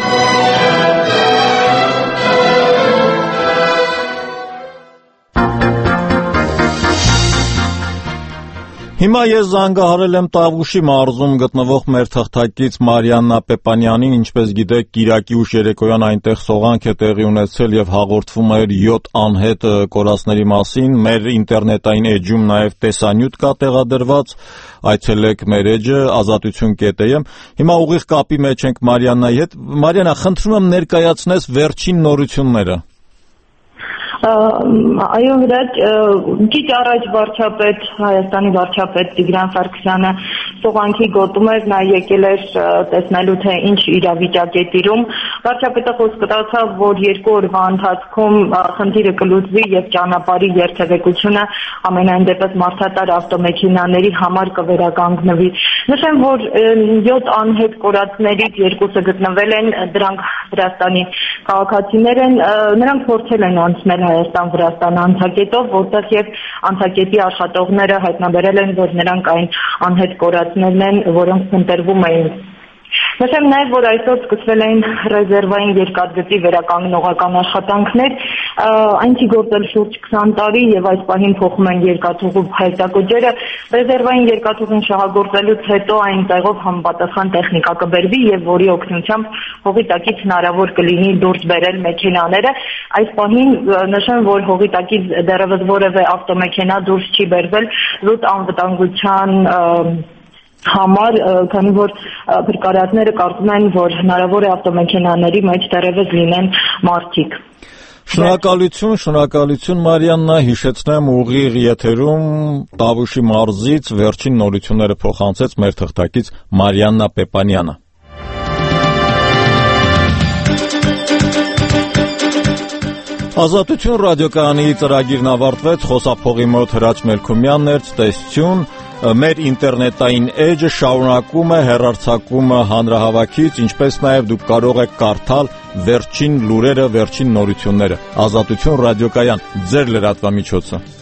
Հիմա ես զանգահարել եմ Տավուշի մարզում գտնվող մեր թղթակից Մարիաննա Պեպանյանին, ինչպես գիտեք, Կիրակի ուշ երեկոյան այնտեղ սողանք է տեղի ունեցել եւ հաղորդվում էր 7 անհետ կորածների մասին։ Մեր ինտերնետային էջում նաեւ տեսանյութ կա տեղադրված, այցելեք մեր էջը azatutun.am։ Հիմա ուղիղ կապի մեջ ենք Մարիաննայի հետ։ Մարիաննա, խնդրում եմ ներկայացնես վերջին նորությունները։ Այո, Հրաչ, քիչ առաջ վարչապետ Հայաստանի վարչապետ Տիգրան Սարգսյանը սողանքի գոտում էր, նա եկել էր տեսնելու թե ինչ իրավիճակ է տիրում։ Վարչապետը խոսք տվավ, որ 2 օրվա ընթացքում խնդիրը կլուծվի եւ ճանապարհի երթևեկությունը ամենայն դեպս մարդատար ավտոմեքենաների համար կվերականգնվի։ Նշեմ, որ 7 անհետ կորածներից 2-ը գտնվել են, դրանք Վրաստանի քաղաքացիներ են, նրանք փորձել են անցնել Հայաստան-Վրաստան անցակետով, որտեղ եւ անցակետի աշխատողները հայտնաբերել են, որ նրանք այն անհետ կորածներն են, որոնք ընտրվում էին։ Նշեմ նաև, որ այսօր սկսվել են ռեզերվային երկաթգծի վերականգնողական աշխատանքներ, այն չի գործել շուրջ 20 տարի եւ այս պահին փոխում են երկաթուղու հայտակոճերը։ Ռեզերվային երկաթուղին շահագործելուց հետո այն տեղով համապատասխան տեխնիկա կբերվի եւ որի օգնությամբ հողի տակից հնարավոր կլինի դուրս բերել մեքենաները։ Այս պահին նշեմ, որ հողի տակից դեռևս որևէ ավտոմեքենա դուրս չի բերվել զուտ անվտանգության համար, քանի որ փրկարարները կարծում են, որ հնարավոր է ավտոմեքենաների մեջ դեռևս լինեն մարդիկ։ Շնորհակալություն Մարիաննա, հիշեցնեմ ուղիղ եթերում Տավուշի մարզից վերջին նորությունները փոխանցեց մեր թղթակից Մարիաննա Պեպանյանը։ Ազատություն ռադիոկայանի ծրագիրն ավարտվեց, խոսափողի մոտ Հրաչ Մելքումյանն էր, ցտեսություն, մեր ինտերնետային էջը շարունակում է հեռարձակումը հանրահավաքից, ինչպես նաև դուք կարող եք կարդալ վերջին լուրերը, վերջին նորությունները։ Ազատություն ռադիոկայան, ձեր լրատվամիջոցը։